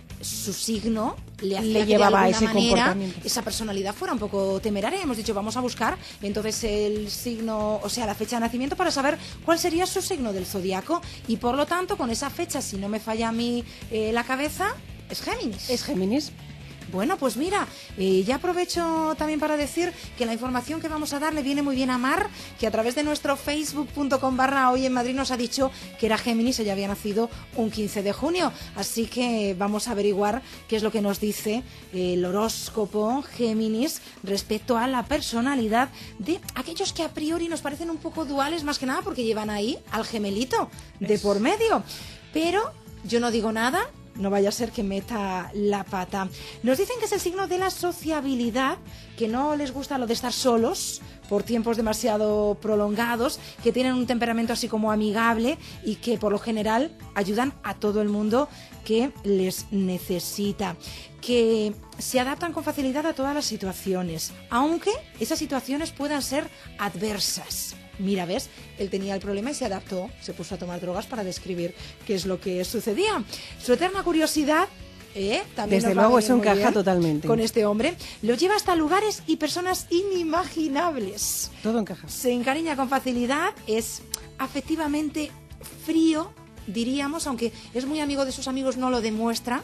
su signo le hacía le llevaba que de ese manera comportamiento, esa personalidad fuera un poco temeraria. Hemos dicho, vamos a buscar entonces el signo, o sea, la fecha de nacimiento, para saber cuál sería su signo del zodiaco, y por lo tanto, con esa fecha, si no me falla a mí eh, la cabeza, es Géminis. Es Géminis. Bueno, pues mira, eh, ya aprovecho también para decir que la información que vamos a dar le viene muy bien a Mar, que a través de nuestro facebook punto com barra Hoy en Madrid nos ha dicho que era Géminis, ella había nacido un quince de junio, así que vamos a averiguar qué es lo que nos dice el horóscopo Géminis respecto a la personalidad de aquellos que a priori nos parecen un poco duales, más que nada porque llevan ahí al gemelito de por medio. Pero yo no digo nada, no vaya a ser que meta la pata. Nos dicen que es el signo de la sociabilidad, que no les gusta lo de estar solos por tiempos demasiado prolongados, que tienen un temperamento así como amigable y que por lo general ayudan a todo el mundo que les necesita, que se adaptan con facilidad a todas las situaciones, aunque esas situaciones puedan ser adversas. Mira, ¿ves? Él tenía el problema y se adaptó, se puso a tomar drogas para describir qué es lo que sucedía. Su eterna curiosidad, eh, también desde nos luego va eso encaja totalmente con este hombre, lo lleva hasta lugares y personas inimaginables. Todo encaja. Se encariña con facilidad, es afectivamente frío, diríamos, aunque es muy amigo de sus amigos, no lo demuestra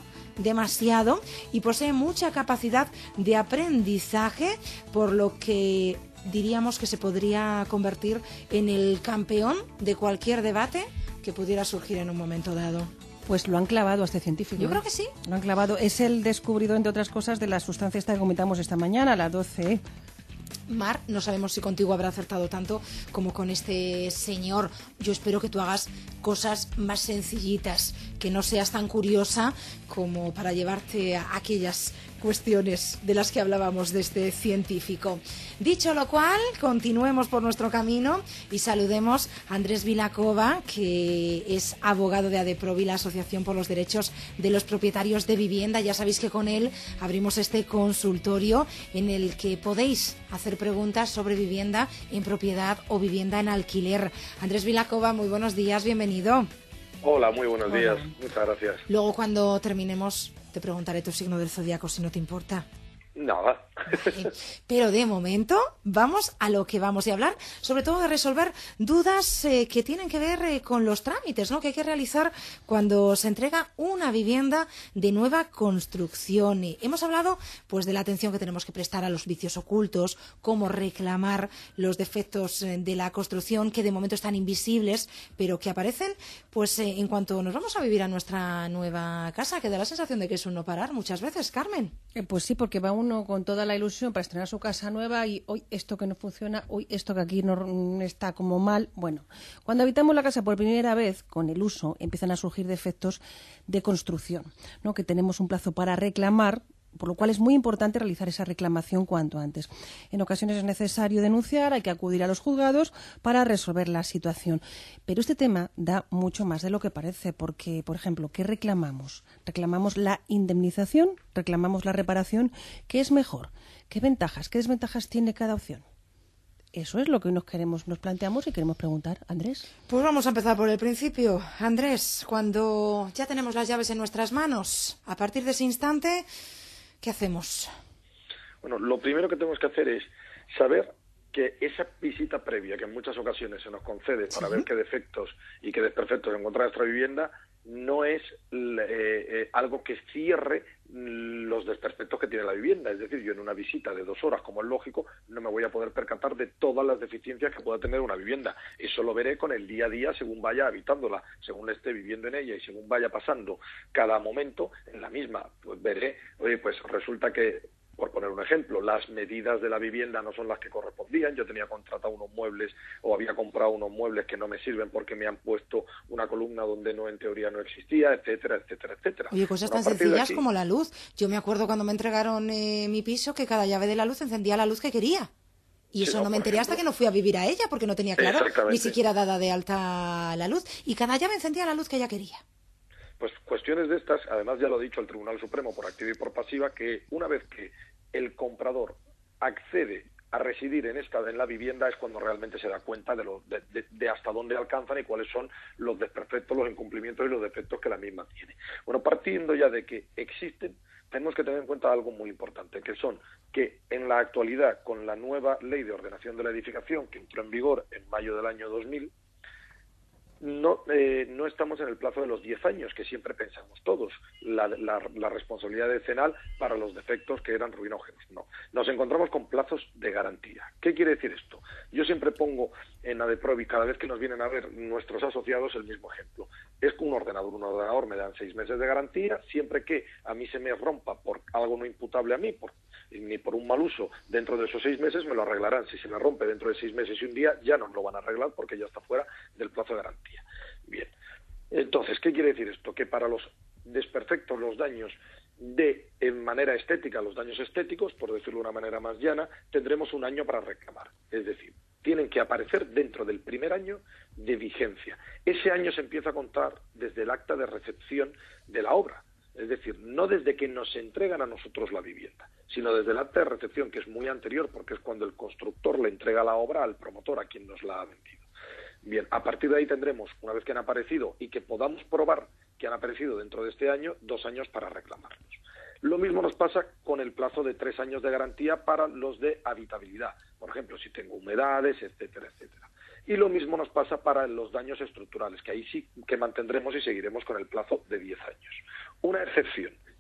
demasiado, y posee mucha capacidad de aprendizaje, por lo que diríamos que se podría convertir en el campeón de cualquier debate que pudiera surgir en un momento dado. Pues lo han clavado a este científico. Yo ¿eh? creo que sí. Lo han clavado. Es el descubridor, entre otras cosas, de la sustancia esta que comentamos esta mañana, a las doce. Mar, no sabemos si contigo habrá acertado tanto como con este señor. Yo espero que tú hagas cosas más sencillitas, que no seas tan curiosa como para llevarte a aquellas cuestiones de las que hablábamos de este científico. Dicho lo cual, continuemos por nuestro camino y saludemos a Andrés Vilacova, que es abogado de ADEPROVI, la Asociación por los Derechos de los Propietarios de Vivienda. Ya sabéis que con él abrimos este consultorio en el que podéis hacer preguntas sobre vivienda en propiedad o vivienda en alquiler. Andrés Vilacova, muy buenos días, bienvenido. Hola, muy buenos Hola. días, muchas gracias. Luego, cuando terminemos, te preguntaré tu signo del zodiaco, si no te importa. Nada. Vale. Pero de momento vamos a lo que vamos a hablar, sobre todo de resolver dudas eh, que tienen que ver eh, con los trámites, ¿no?, que hay que realizar cuando se entrega una vivienda de nueva construcción. Y hemos hablado pues de la atención que tenemos que prestar a los vicios ocultos, cómo reclamar los defectos eh, de la construcción que de momento están invisibles, pero que aparecen pues eh, en cuanto nos vamos a vivir a nuestra nueva casa, que da la sensación de que es un no parar muchas veces, Carmen. Eh, pues sí, porque va uno con toda la ilusión para estrenar su casa nueva y hoy esto que no funciona, hoy esto que aquí no está como mal. Bueno, cuando habitamos la casa por primera vez, con el uso, empiezan a surgir defectos de construcción, ¿no?, que tenemos un plazo para reclamar, por lo cual es muy importante realizar esa reclamación cuanto antes. En ocasiones es necesario denunciar, hay que acudir a los juzgados para resolver la situación. Pero este tema da mucho más de lo que parece, porque, por ejemplo, ¿qué reclamamos? ¿Reclamamos la indemnización? ¿Reclamamos la reparación? ¿Qué es mejor? ¿Qué ventajas, qué desventajas tiene cada opción? Eso es lo que hoy nos queremos, nos planteamos y queremos preguntar. Andrés. Pues vamos a empezar por el principio. Andrés, cuando ya tenemos las llaves en nuestras manos, a partir de ese instante, ¿qué hacemos? Bueno, lo primero que tenemos que hacer es saber que esa visita previa que en muchas ocasiones se nos concede para Sí. ver qué defectos y qué desperfectos encuentra nuestra vivienda no es eh, eh, algo que cierre los desperfectos que tiene la vivienda. Es decir, yo en una visita de dos horas, como es lógico, no me voy a poder percatar de todas las deficiencias que pueda tener una vivienda. Eso lo veré con el día a día según vaya habitándola, según esté viviendo en ella y según vaya pasando cada momento en la misma. Pues veré, oye, pues resulta que, por poner un ejemplo, las medidas de la vivienda no son las que correspondían. Yo tenía contratado unos muebles o había comprado unos muebles que no me sirven porque me han puesto una columna donde no, en teoría no existía, etcétera, etcétera, etcétera. Oye, cosas Bueno, tan a partir de sencillas aquí- como la luz. Yo me acuerdo cuando me entregaron eh, mi piso que cada llave de la luz encendía la luz que quería. Y Sí, eso no, no me por enteré hasta ejemplo. que no fui a vivir a ella, porque no tenía claro Exactamente. ni siquiera dada de alta la luz. Y cada llave encendía la luz que ella quería. Pues cuestiones de estas, además ya lo ha dicho el Tribunal Supremo por activa y por pasiva, que una vez que el comprador accede a residir en esta en la vivienda es cuando realmente se da cuenta de, lo, de, de, de hasta dónde alcanzan y cuáles son los desperfectos, los incumplimientos y los defectos que la misma tiene. Bueno, partiendo ya de que existen, tenemos que tener en cuenta algo muy importante, que son que en la actualidad, con la nueva Ley de Ordenación de la Edificación, que entró en vigor en mayo del año dos mil, No, eh, no estamos en el plazo de los diez años, que siempre pensamos todos, la, la, la responsabilidad decenal para los defectos que eran ruinógenos. No, nos encontramos con plazos de garantía. ¿Qué quiere decir esto? Yo siempre pongo en ADEPROVI, cada vez que nos vienen a ver nuestros asociados, el mismo ejemplo. Es un ordenador, un ordenador me dan seis meses de garantía, siempre que a mí se me rompa por algo no imputable a mí, por, ni por un mal uso, dentro de esos seis meses me lo arreglarán. Si se me rompe dentro de seis meses y un día, ya no lo van a arreglar porque ya está fuera del plazo de garantía. Bien, entonces, ¿qué quiere decir esto? Que para los desperfectos, los daños de en manera estética, los daños estéticos, por decirlo de una manera más llana, tendremos un año para reclamar. Es decir, tienen que aparecer dentro del primer año de vigencia. Ese año se empieza a contar desde el acta de recepción de la obra. Es decir, no desde que nos entregan a nosotros la vivienda, sino desde el acta de recepción, que es muy anterior, porque es cuando el constructor le entrega la obra al promotor, a quien nos la ha vendido. Bien, a partir de ahí tendremos, una vez que han aparecido y que podamos probar que han aparecido dentro de este año, dos años para reclamarlos. Lo mismo nos pasa con el plazo de tres años de garantía para los de habitabilidad. Por ejemplo, si tengo humedades, etcétera, etcétera. Y lo mismo nos pasa para los daños estructurales, que ahí sí que mantendremos y seguiremos con el plazo de diez años. Una excepción,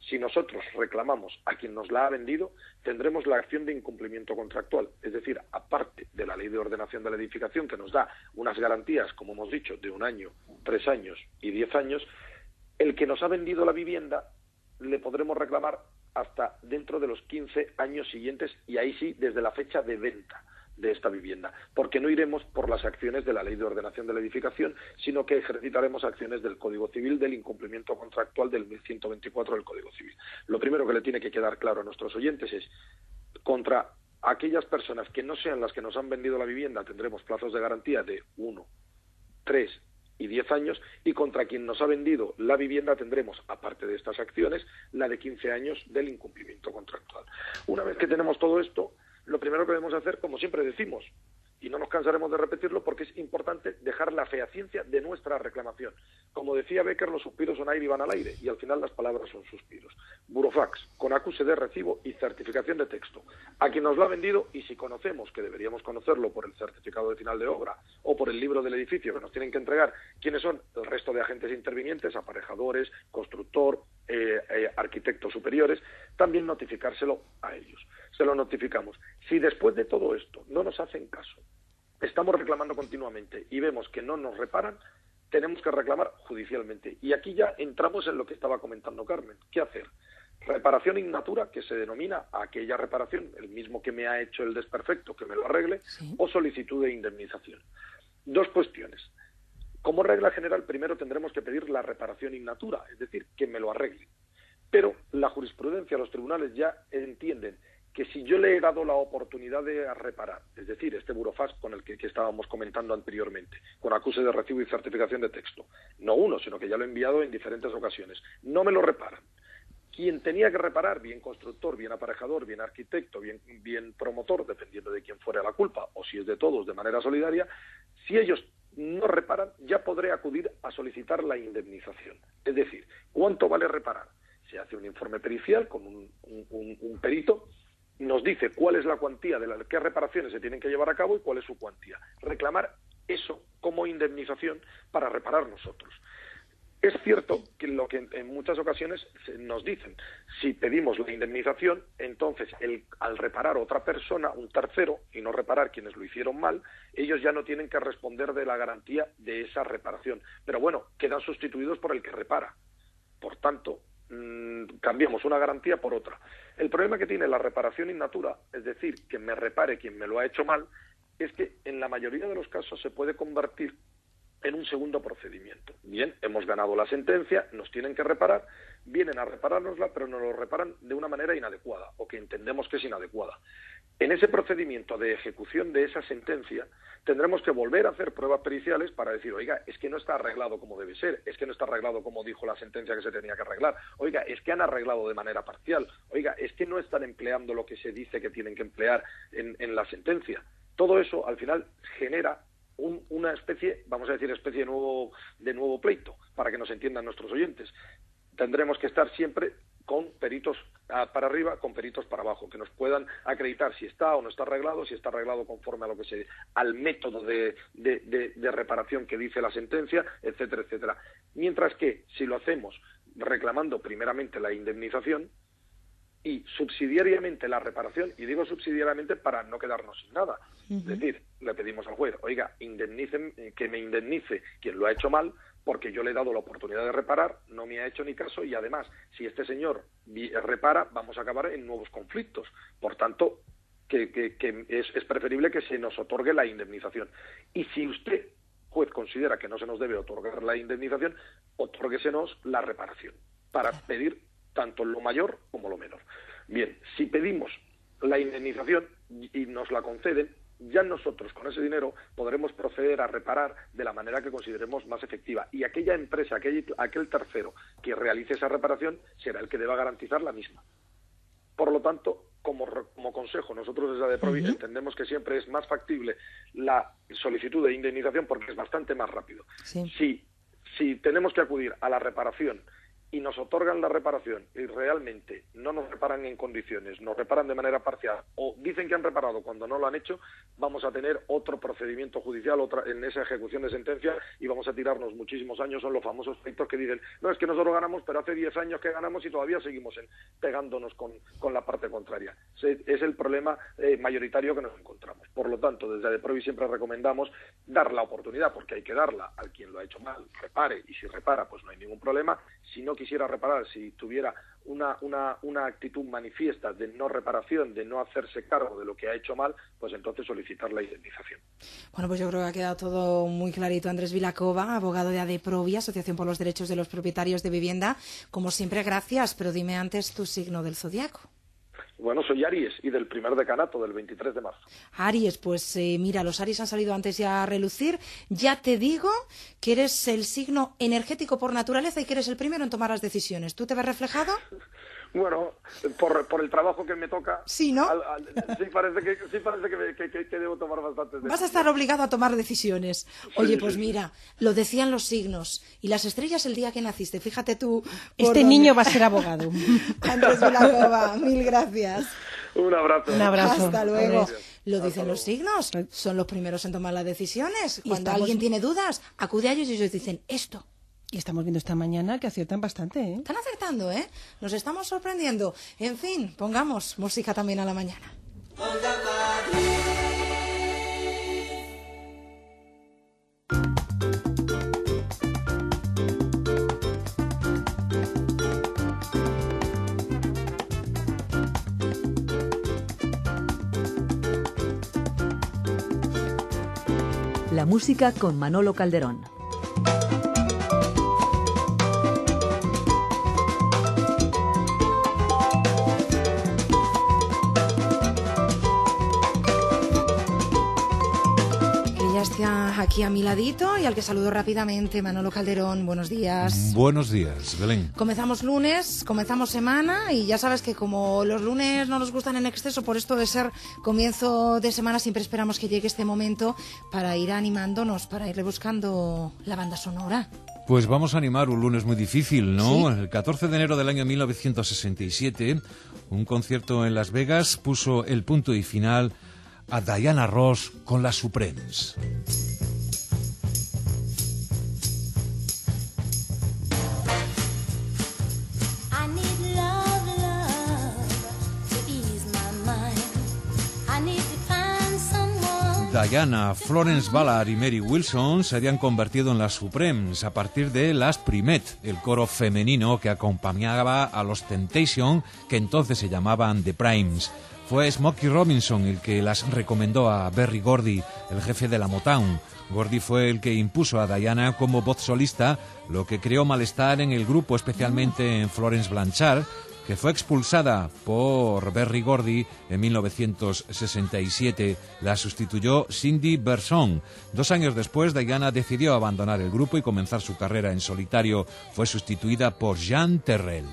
Si nosotros reclamamos a quien nos la ha vendido, tendremos la acción de incumplimiento contractual. Es decir, aparte de la Ley de Ordenación de la Edificación, que nos da unas garantías, como hemos dicho, de un año, tres años y diez años, el que nos ha vendido la vivienda le podremos reclamar hasta dentro de los quince años siguientes, y ahí sí, desde la fecha de venta de esta vivienda, porque no iremos por las acciones de la Ley de Ordenación de la Edificación, sino que ejercitaremos acciones del Código Civil del incumplimiento contractual del mil ciento veinticuatro del Código Civil. Lo primero que le tiene que quedar claro a nuestros oyentes es, contra aquellas personas que no sean las que nos han vendido la vivienda, tendremos plazos de garantía de uno, tres y diez años, y contra quien nos ha vendido la vivienda tendremos, aparte de estas acciones, la de quince años del incumplimiento contractual. Una vez que tenemos todo esto, lo primero que debemos hacer, como siempre decimos, y no nos cansaremos de repetirlo porque es importante dejar la fehaciencia de nuestra reclamación. Como decía Becker, los suspiros son aire y van al aire, y al final las palabras son suspiros. Burofax, con acuse de recibo y certificación de texto. A quien nos lo ha vendido, y si conocemos, que deberíamos conocerlo por el certificado de final de obra o por el libro del edificio que nos tienen que entregar, quiénes son el resto de agentes intervinientes, aparejadores, constructor, eh, eh, arquitectos superiores, también notificárselo a ellos. Se lo notificamos. Si después de todo esto no nos hacen caso, estamos reclamando continuamente y vemos que no nos reparan, tenemos que reclamar judicialmente. Y aquí ya entramos en lo que estaba comentando Carmen. ¿Qué hacer? Reparación in natura, que se denomina aquella reparación, el mismo que me ha hecho el desperfecto, que me lo arregle, ¿sí? O solicitud de indemnización. Dos cuestiones. Como regla general, primero tendremos que pedir la reparación in natura, es decir, que me lo arregle. Pero la jurisprudencia, los tribunales ya entienden que si yo le he dado la oportunidad de reparar, es decir, este burofax con el que, que estábamos comentando anteriormente, con acuse de recibo y certificación de texto, no uno, sino que ya lo he enviado en diferentes ocasiones, no me lo reparan. Quien tenía que reparar, bien constructor, bien aparejador, bien arquitecto, bien, bien promotor, dependiendo de quién fuera la culpa, o si es de todos de manera solidaria, si ellos no reparan, ya podré acudir a solicitar la indemnización. Es decir, ¿cuánto vale reparar? Se hace un informe pericial con un, un, un, un perito, nos dice cuál es la cuantía de las qué reparaciones se tienen que llevar a cabo y cuál es su cuantía. Reclamar eso como indemnización para reparar nosotros. Es cierto que lo que en muchas ocasiones nos dicen, si pedimos la indemnización, entonces el, al reparar otra persona, un tercero, y no reparar quienes lo hicieron mal, ellos ya no tienen que responder de la garantía de esa reparación. Pero bueno, quedan sustituidos por el que repara. Por tanto, cambiamos una garantía por otra. El problema que tiene la reparación in natura, es decir, que me repare quien me lo ha hecho mal, es que en la mayoría de los casos se puede convertir en un segundo procedimiento. Bien, hemos ganado la sentencia, nos tienen que reparar, vienen a reparárnosla, pero nos lo reparan de una manera inadecuada, o que entendemos que es inadecuada. En ese procedimiento de ejecución de esa sentencia, tendremos que volver a hacer pruebas periciales para decir, oiga, es que no está arreglado como debe ser, es que no está arreglado como dijo la sentencia que se tenía que arreglar, oiga, es que han arreglado de manera parcial, oiga, es que no están empleando lo que se dice que tienen que emplear en, en la sentencia. Todo eso, al final, genera un, una especie, vamos a decir, especie de nuevo, de nuevo pleito, para que nos entiendan nuestros oyentes. Tendremos que estar siempre con peritos para arriba, con peritos para abajo, que nos puedan acreditar si está o no está arreglado, si está arreglado conforme a lo que se, al método de, de, de, de reparación que dice la sentencia, etcétera, etcétera. Mientras que, si lo hacemos reclamando primeramente la indemnización y subsidiariamente la reparación, y digo subsidiariamente para no quedarnos sin nada, uh-huh. Es decir, le pedimos al juez, oiga, indemnicen, que me indemnice quien lo ha hecho mal, porque yo le he dado la oportunidad de reparar, no me ha hecho ni caso, y además, si este señor repara, vamos a acabar en nuevos conflictos. Por tanto, que, que, que es, es preferible que se nos otorgue la indemnización. Y si usted, juez, considera que no se nos debe otorgar la indemnización, otórguesenos la reparación, para pedir tanto lo mayor como lo menor. Bien, si pedimos la indemnización y nos la conceden, ya nosotros con ese dinero podremos proceder a reparar de la manera que consideremos más efectiva, y aquella empresa, aquel, aquel tercero que realice esa reparación será el que deba garantizar la misma. Por lo tanto, como, como consejo, nosotros desde ADEPROVI uh-huh. entendemos que siempre es más factible la solicitud de indemnización porque es bastante más rápido. Sí. Si, si tenemos que acudir a la reparación y nos otorgan la reparación y realmente no nos reparan en condiciones, nos reparan de manera parcial o dicen que han reparado cuando no lo han hecho, vamos a tener otro procedimiento judicial otra en esa ejecución de sentencia y vamos a tirarnos muchísimos años. Son los famosos pleitos que dicen, no, es que nosotros ganamos, pero hace diez años que ganamos y todavía seguimos en, pegándonos con, con la parte contraria. Es el problema eh, mayoritario que nos encontramos. Por lo tanto, desde ADEPROVI siempre recomendamos dar la oportunidad, porque hay que darla al quien lo ha hecho mal, repare, y si repara, pues no hay ningún problema. Si no quisiera reparar, si tuviera una, una, una actitud manifiesta de no reparación, de no hacerse cargo de lo que ha hecho mal, pues entonces solicitar la indemnización. Bueno, pues yo creo que ha quedado todo muy clarito. Andrés Vilacova, abogado de ADEPROVI, Asociación por los Derechos de los Propietarios de Vivienda. Como siempre, gracias, pero dime antes tu signo del zodiaco. Bueno, soy Aries y del primer decanato, del veintitrés de marzo. Aries, pues eh, mira, los Aries han salido antes ya a relucir. Ya te digo que eres el signo energético por naturaleza y que eres el primero en tomar las decisiones. ¿Tú te ves reflejado? Bueno, por, por el trabajo que me toca, sí, ¿no? Al, al, sí parece que sí parece que, me, que, que, que debo tomar bastantes decisiones. Vas a estar obligado a tomar decisiones. Oye, sí, pues sí, mira, lo decían los signos y las estrellas el día que naciste. Fíjate tú. Este dónde... niño va a ser abogado. Andrés Vilacova, mil gracias. Un abrazo. Un abrazo. Hasta luego. Gracias. Lo dicen Hasta los signos. Son los primeros en tomar las decisiones. Y Cuando estamos... alguien tiene dudas, acude a ellos y ellos dicen esto. Y estamos viendo esta mañana que aciertan bastante, ¿eh? Están acertando, ¿eh? Nos estamos sorprendiendo. En fin, pongamos música también a la mañana. La música con Manolo Calderón. Aquí a mi ladito y al que saludo rápidamente, Manolo Calderón, buenos días. Buenos días, Belén. Comenzamos lunes, comenzamos semana y ya sabes que como los lunes no nos gustan en exceso por esto de ser comienzo de semana, siempre esperamos que llegue este momento para ir animándonos, para irle buscando la banda sonora. Pues vamos a animar un lunes muy difícil, ¿no? ¿Sí? El catorce de enero del año mil novecientos sesenta y siete, un concierto en Las Vegas puso el punto y final a Diana Ross con las Supremes. Diana, Florence Ballard y Mary Wilson se habían convertido en las Supremes a partir de Las Primet, el coro femenino que acompañaba a los Temptation, que entonces se llamaban The Primes. Fue Smokey Robinson el que las recomendó a Berry Gordy, el jefe de la Motown. Gordy fue el que impuso a Diana como voz solista, lo que creó malestar en el grupo, especialmente en Florence Blanchard, que fue expulsada por Berry Gordy en mil novecientos sesenta y siete. La sustituyó Cindy Berson. Dos años después, Diana decidió abandonar el grupo y comenzar su carrera en solitario. Fue sustituida por Jean Terrell.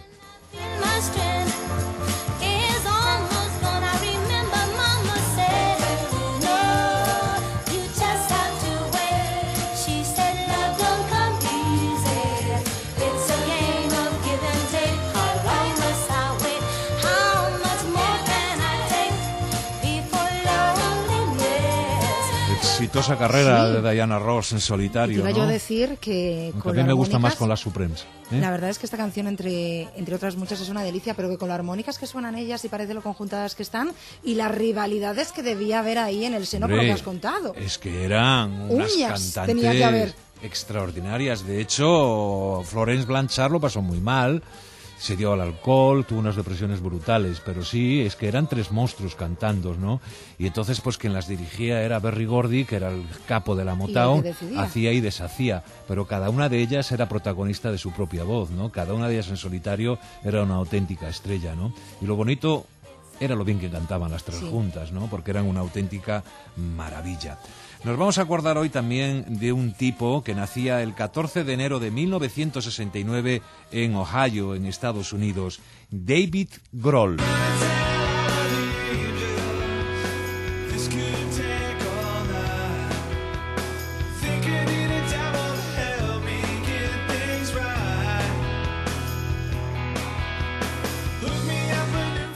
Exitosa carrera sí. de Diana Ross en solitario. Iba ¿no? yo a decir que con a mí me gusta más con las Supremes. ¿eh? La verdad es que esta canción, entre, entre otras muchas, es una delicia, pero que con las armónicas que suenan ellas y parece lo conjuntadas que están, y las rivalidades que debía haber ahí en el seno, Hombre, por lo que has contado. Es que eran unas Uñas cantantes tenía que haber. extraordinarias. De hecho, Florence Blanchard lo pasó muy mal. Se dio al alcohol, tuvo unas depresiones brutales, pero sí, es que eran tres monstruos cantando, ¿no? Y entonces, pues quien las dirigía era Berry Gordy, que era el capo de la Motown, hacía y deshacía, pero cada una de ellas era protagonista de su propia voz, ¿no? Cada una de ellas en solitario era una auténtica estrella, ¿no? Y lo bonito era lo bien que cantaban las tres sí. juntas, ¿no? Porque eran una auténtica maravilla. Nos vamos a acordar hoy también de un tipo que nacía el catorce de enero de mil novecientos sesenta y nueve en Ohio, en Estados Unidos, David Grohl.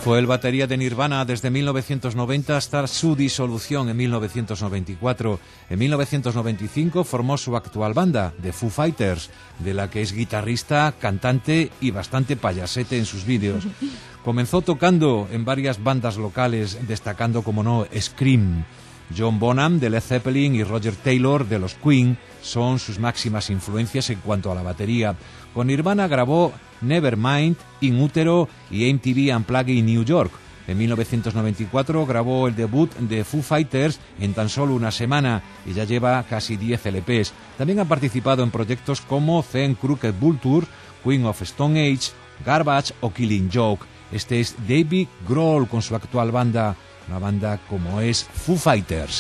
Fue el batería de Nirvana desde mil novecientos noventa hasta su disolución en mil novecientos noventa y cuatro. En mil novecientos noventa y cinco formó su actual banda, The Foo Fighters, de la que es guitarrista, cantante y bastante payasete en sus vídeos. Comenzó tocando en varias bandas locales, destacando, como no, Scream. John Bonham de Led Zeppelin y Roger Taylor de los Queen son sus máximas influencias en cuanto a la batería. Con Nirvana grabó Nevermind, In Utero y M T V Unplugged in New York. En mil novecientos noventa y cuatro grabó el debut de Foo Fighters en tan solo una semana y ya lleva casi diez L Pes. También ha participado en proyectos como Then Crooked Vulture, Queen of Stone Age, Garbage o Killing Joke. Este es David Grohl con su actual banda, una banda como es Foo Fighters.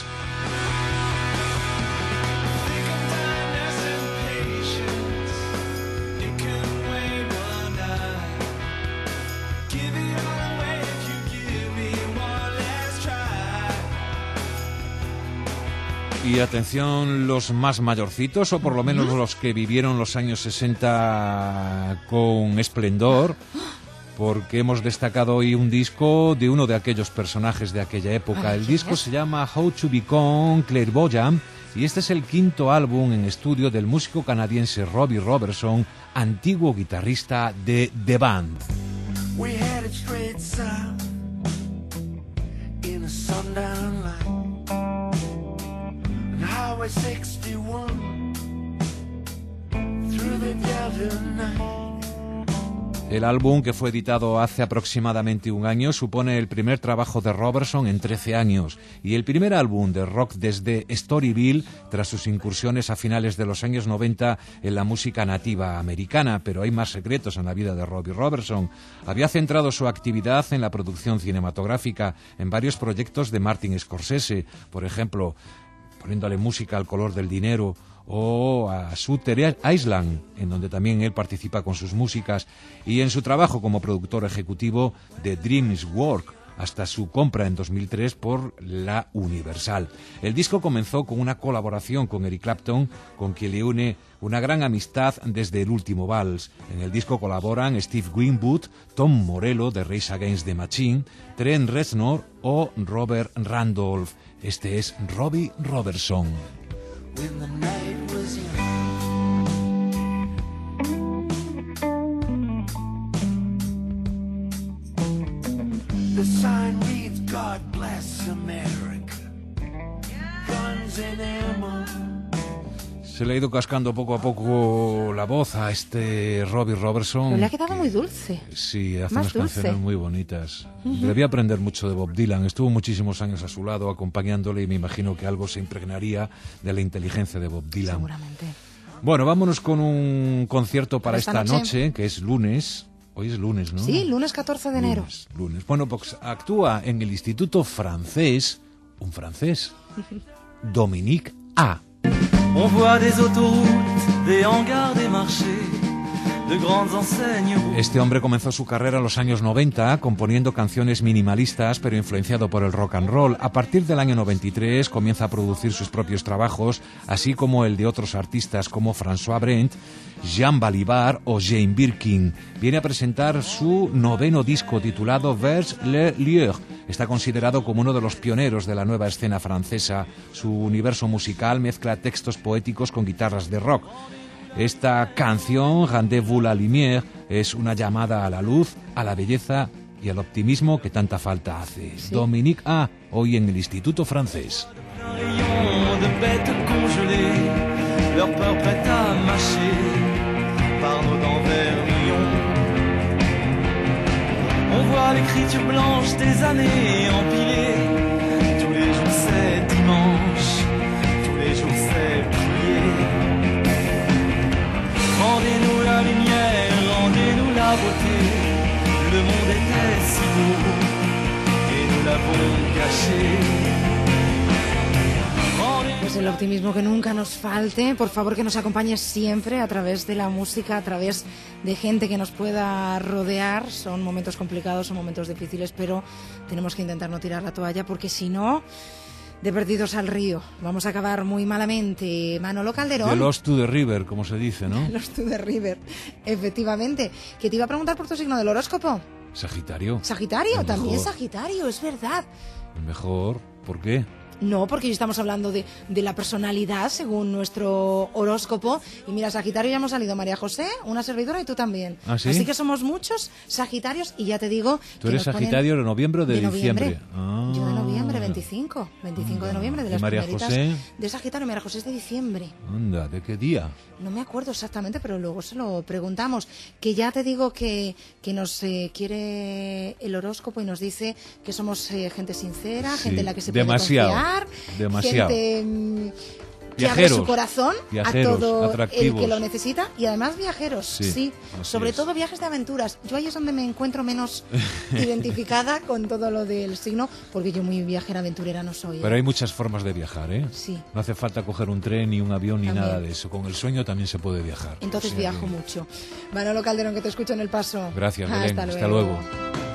Y atención, los más mayorcitos, o por lo menos los que vivieron los años sesenta con esplendor, porque hemos destacado hoy un disco de uno de aquellos personajes de aquella época. El disco se llama How to Become Clairvoyant y este es el quinto álbum en estudio del músico canadiense Robbie Robertson, antiguo guitarrista de The Band. We headed straight south in a sundown light. Highway sixty-one through the Delta night. El álbum, que fue editado hace aproximadamente un año, supone el primer trabajo de Robertson en trece años y el primer álbum de rock desde Storyville tras sus incursiones a finales de los años noventa en la música nativa americana. Pero hay más secretos en la vida de Robbie Robertson. Había centrado su actividad en la producción cinematográfica, en varios proyectos de Martin Scorsese, por ejemplo, poniéndole música al color del dinero, o a Shooter Island, en donde también él participa con sus músicas, y en su trabajo como productor ejecutivo de Dreams Work, hasta su compra en dos mil tres por la Universal. El disco comenzó con una colaboración con Eric Clapton, con quien le une una gran amistad desde El último vals. En el disco colaboran Steve Winwood, Tom Morello de Rage Against the Machine, Trent Reznor o Robert Randolph. Este es Robbie Robertson. When the night was young, the sign reads God bless America, guns and ammo. Se le ha ido cascando poco a poco la voz a este Robbie Robertson. Pero le ha quedado que, muy dulce. Sí, hace Más unas dulce. canciones muy bonitas. Uh-huh. Debía aprender mucho de Bob Dylan. Estuvo muchísimos años a su lado acompañándole y me imagino que algo se impregnaría de la inteligencia de Bob Dylan. Seguramente. Bueno, vámonos con un concierto para, para esta, esta noche. noche, que es lunes. Hoy es lunes, ¿no? Sí, lunes catorce de enero. Lunes, lunes. Bueno, pues actúa en el Instituto Francés, un francés, Dominique A. On voit des autoroutes, des hangars, des marchés, de grandes enseignes. Este hombre comenzó su carrera en los años noventa componiendo canciones minimalistas, pero influenciado por el rock and roll. A partir del año noventa y tres comienza a producir sus propios trabajos, así como el de otros artistas como François Brent, Jean Balibar o Jane Birkin. Viene a presentar su noveno disco titulado Vers le Lieu. Está considerado como uno de los pioneros de la nueva escena francesa. Su universo musical mezcla textos poéticos con guitarras de rock. Esta canción, Rendez-vous la lumière, es una llamada a la luz, a la belleza y al optimismo que tanta falta hace. Sí. Dominique A, hoy en el Instituto Francés. On voit l'écriture blanche des années empilées. Tous les jours c'est dimanche, tous les jours c'est prier. Rendez-nous la lumière, rendez-nous la beauté. Le monde était si beau et nous l'avons caché. Pues el optimismo que nunca nos falte, por favor que nos acompañe siempre a través de la música, a través de gente que nos pueda rodear. Son momentos complicados, son momentos difíciles, pero tenemos que intentar no tirar la toalla porque si no, de perdidos al río, vamos a acabar muy malamente. Manolo Calderón. De Lost to the River, como se dice, ¿no? Lost to the River, efectivamente. Que te iba a preguntar por tu signo del horóscopo. Sagitario. Sagitario, El también mejor. Sagitario, es verdad. El mejor. ¿Por qué? No, porque estamos hablando de, de la personalidad según nuestro horóscopo. Y mira, Sagitario ya hemos salido María José, una servidora y tú también. ¿Ah, sí? Así que somos muchos Sagitarios y ya te digo... ¿Tú que eres nos ponen Sagitario de noviembre o de, de noviembre. diciembre? Ah. Yo de noviembre, veinticinco. veinticinco de noviembre, de ¿Y las María primeritas José? de Sagitario. María José es de diciembre. Anda, ¿de qué día? No me acuerdo exactamente, pero luego se lo preguntamos. Que ya te digo que, que nos eh, quiere el horóscopo y nos dice que somos eh, gente sincera, Sí, gente en la que se demasiado, puede confiar. demasiado. Gente mm, que Viajeros, abre su corazón viajeros, a todo atractivos. el que lo necesita. Y además viajeros, Sí, sí. así Sobre es. todo viajes de aventuras. Yo ahí es donde me encuentro menos identificada con todo lo del signo, porque yo muy viajera aventurera no soy. ¿eh? Pero hay muchas formas de viajar, ¿eh? Sí. No hace falta coger un tren, ni un avión, ni También. nada de eso. Con el sueño también se puede viajar. Entonces O sea viajo que- mucho. Manolo Calderón, que te escucho en El Paso. Gracias, Belén. Hasta Hasta luego. luego.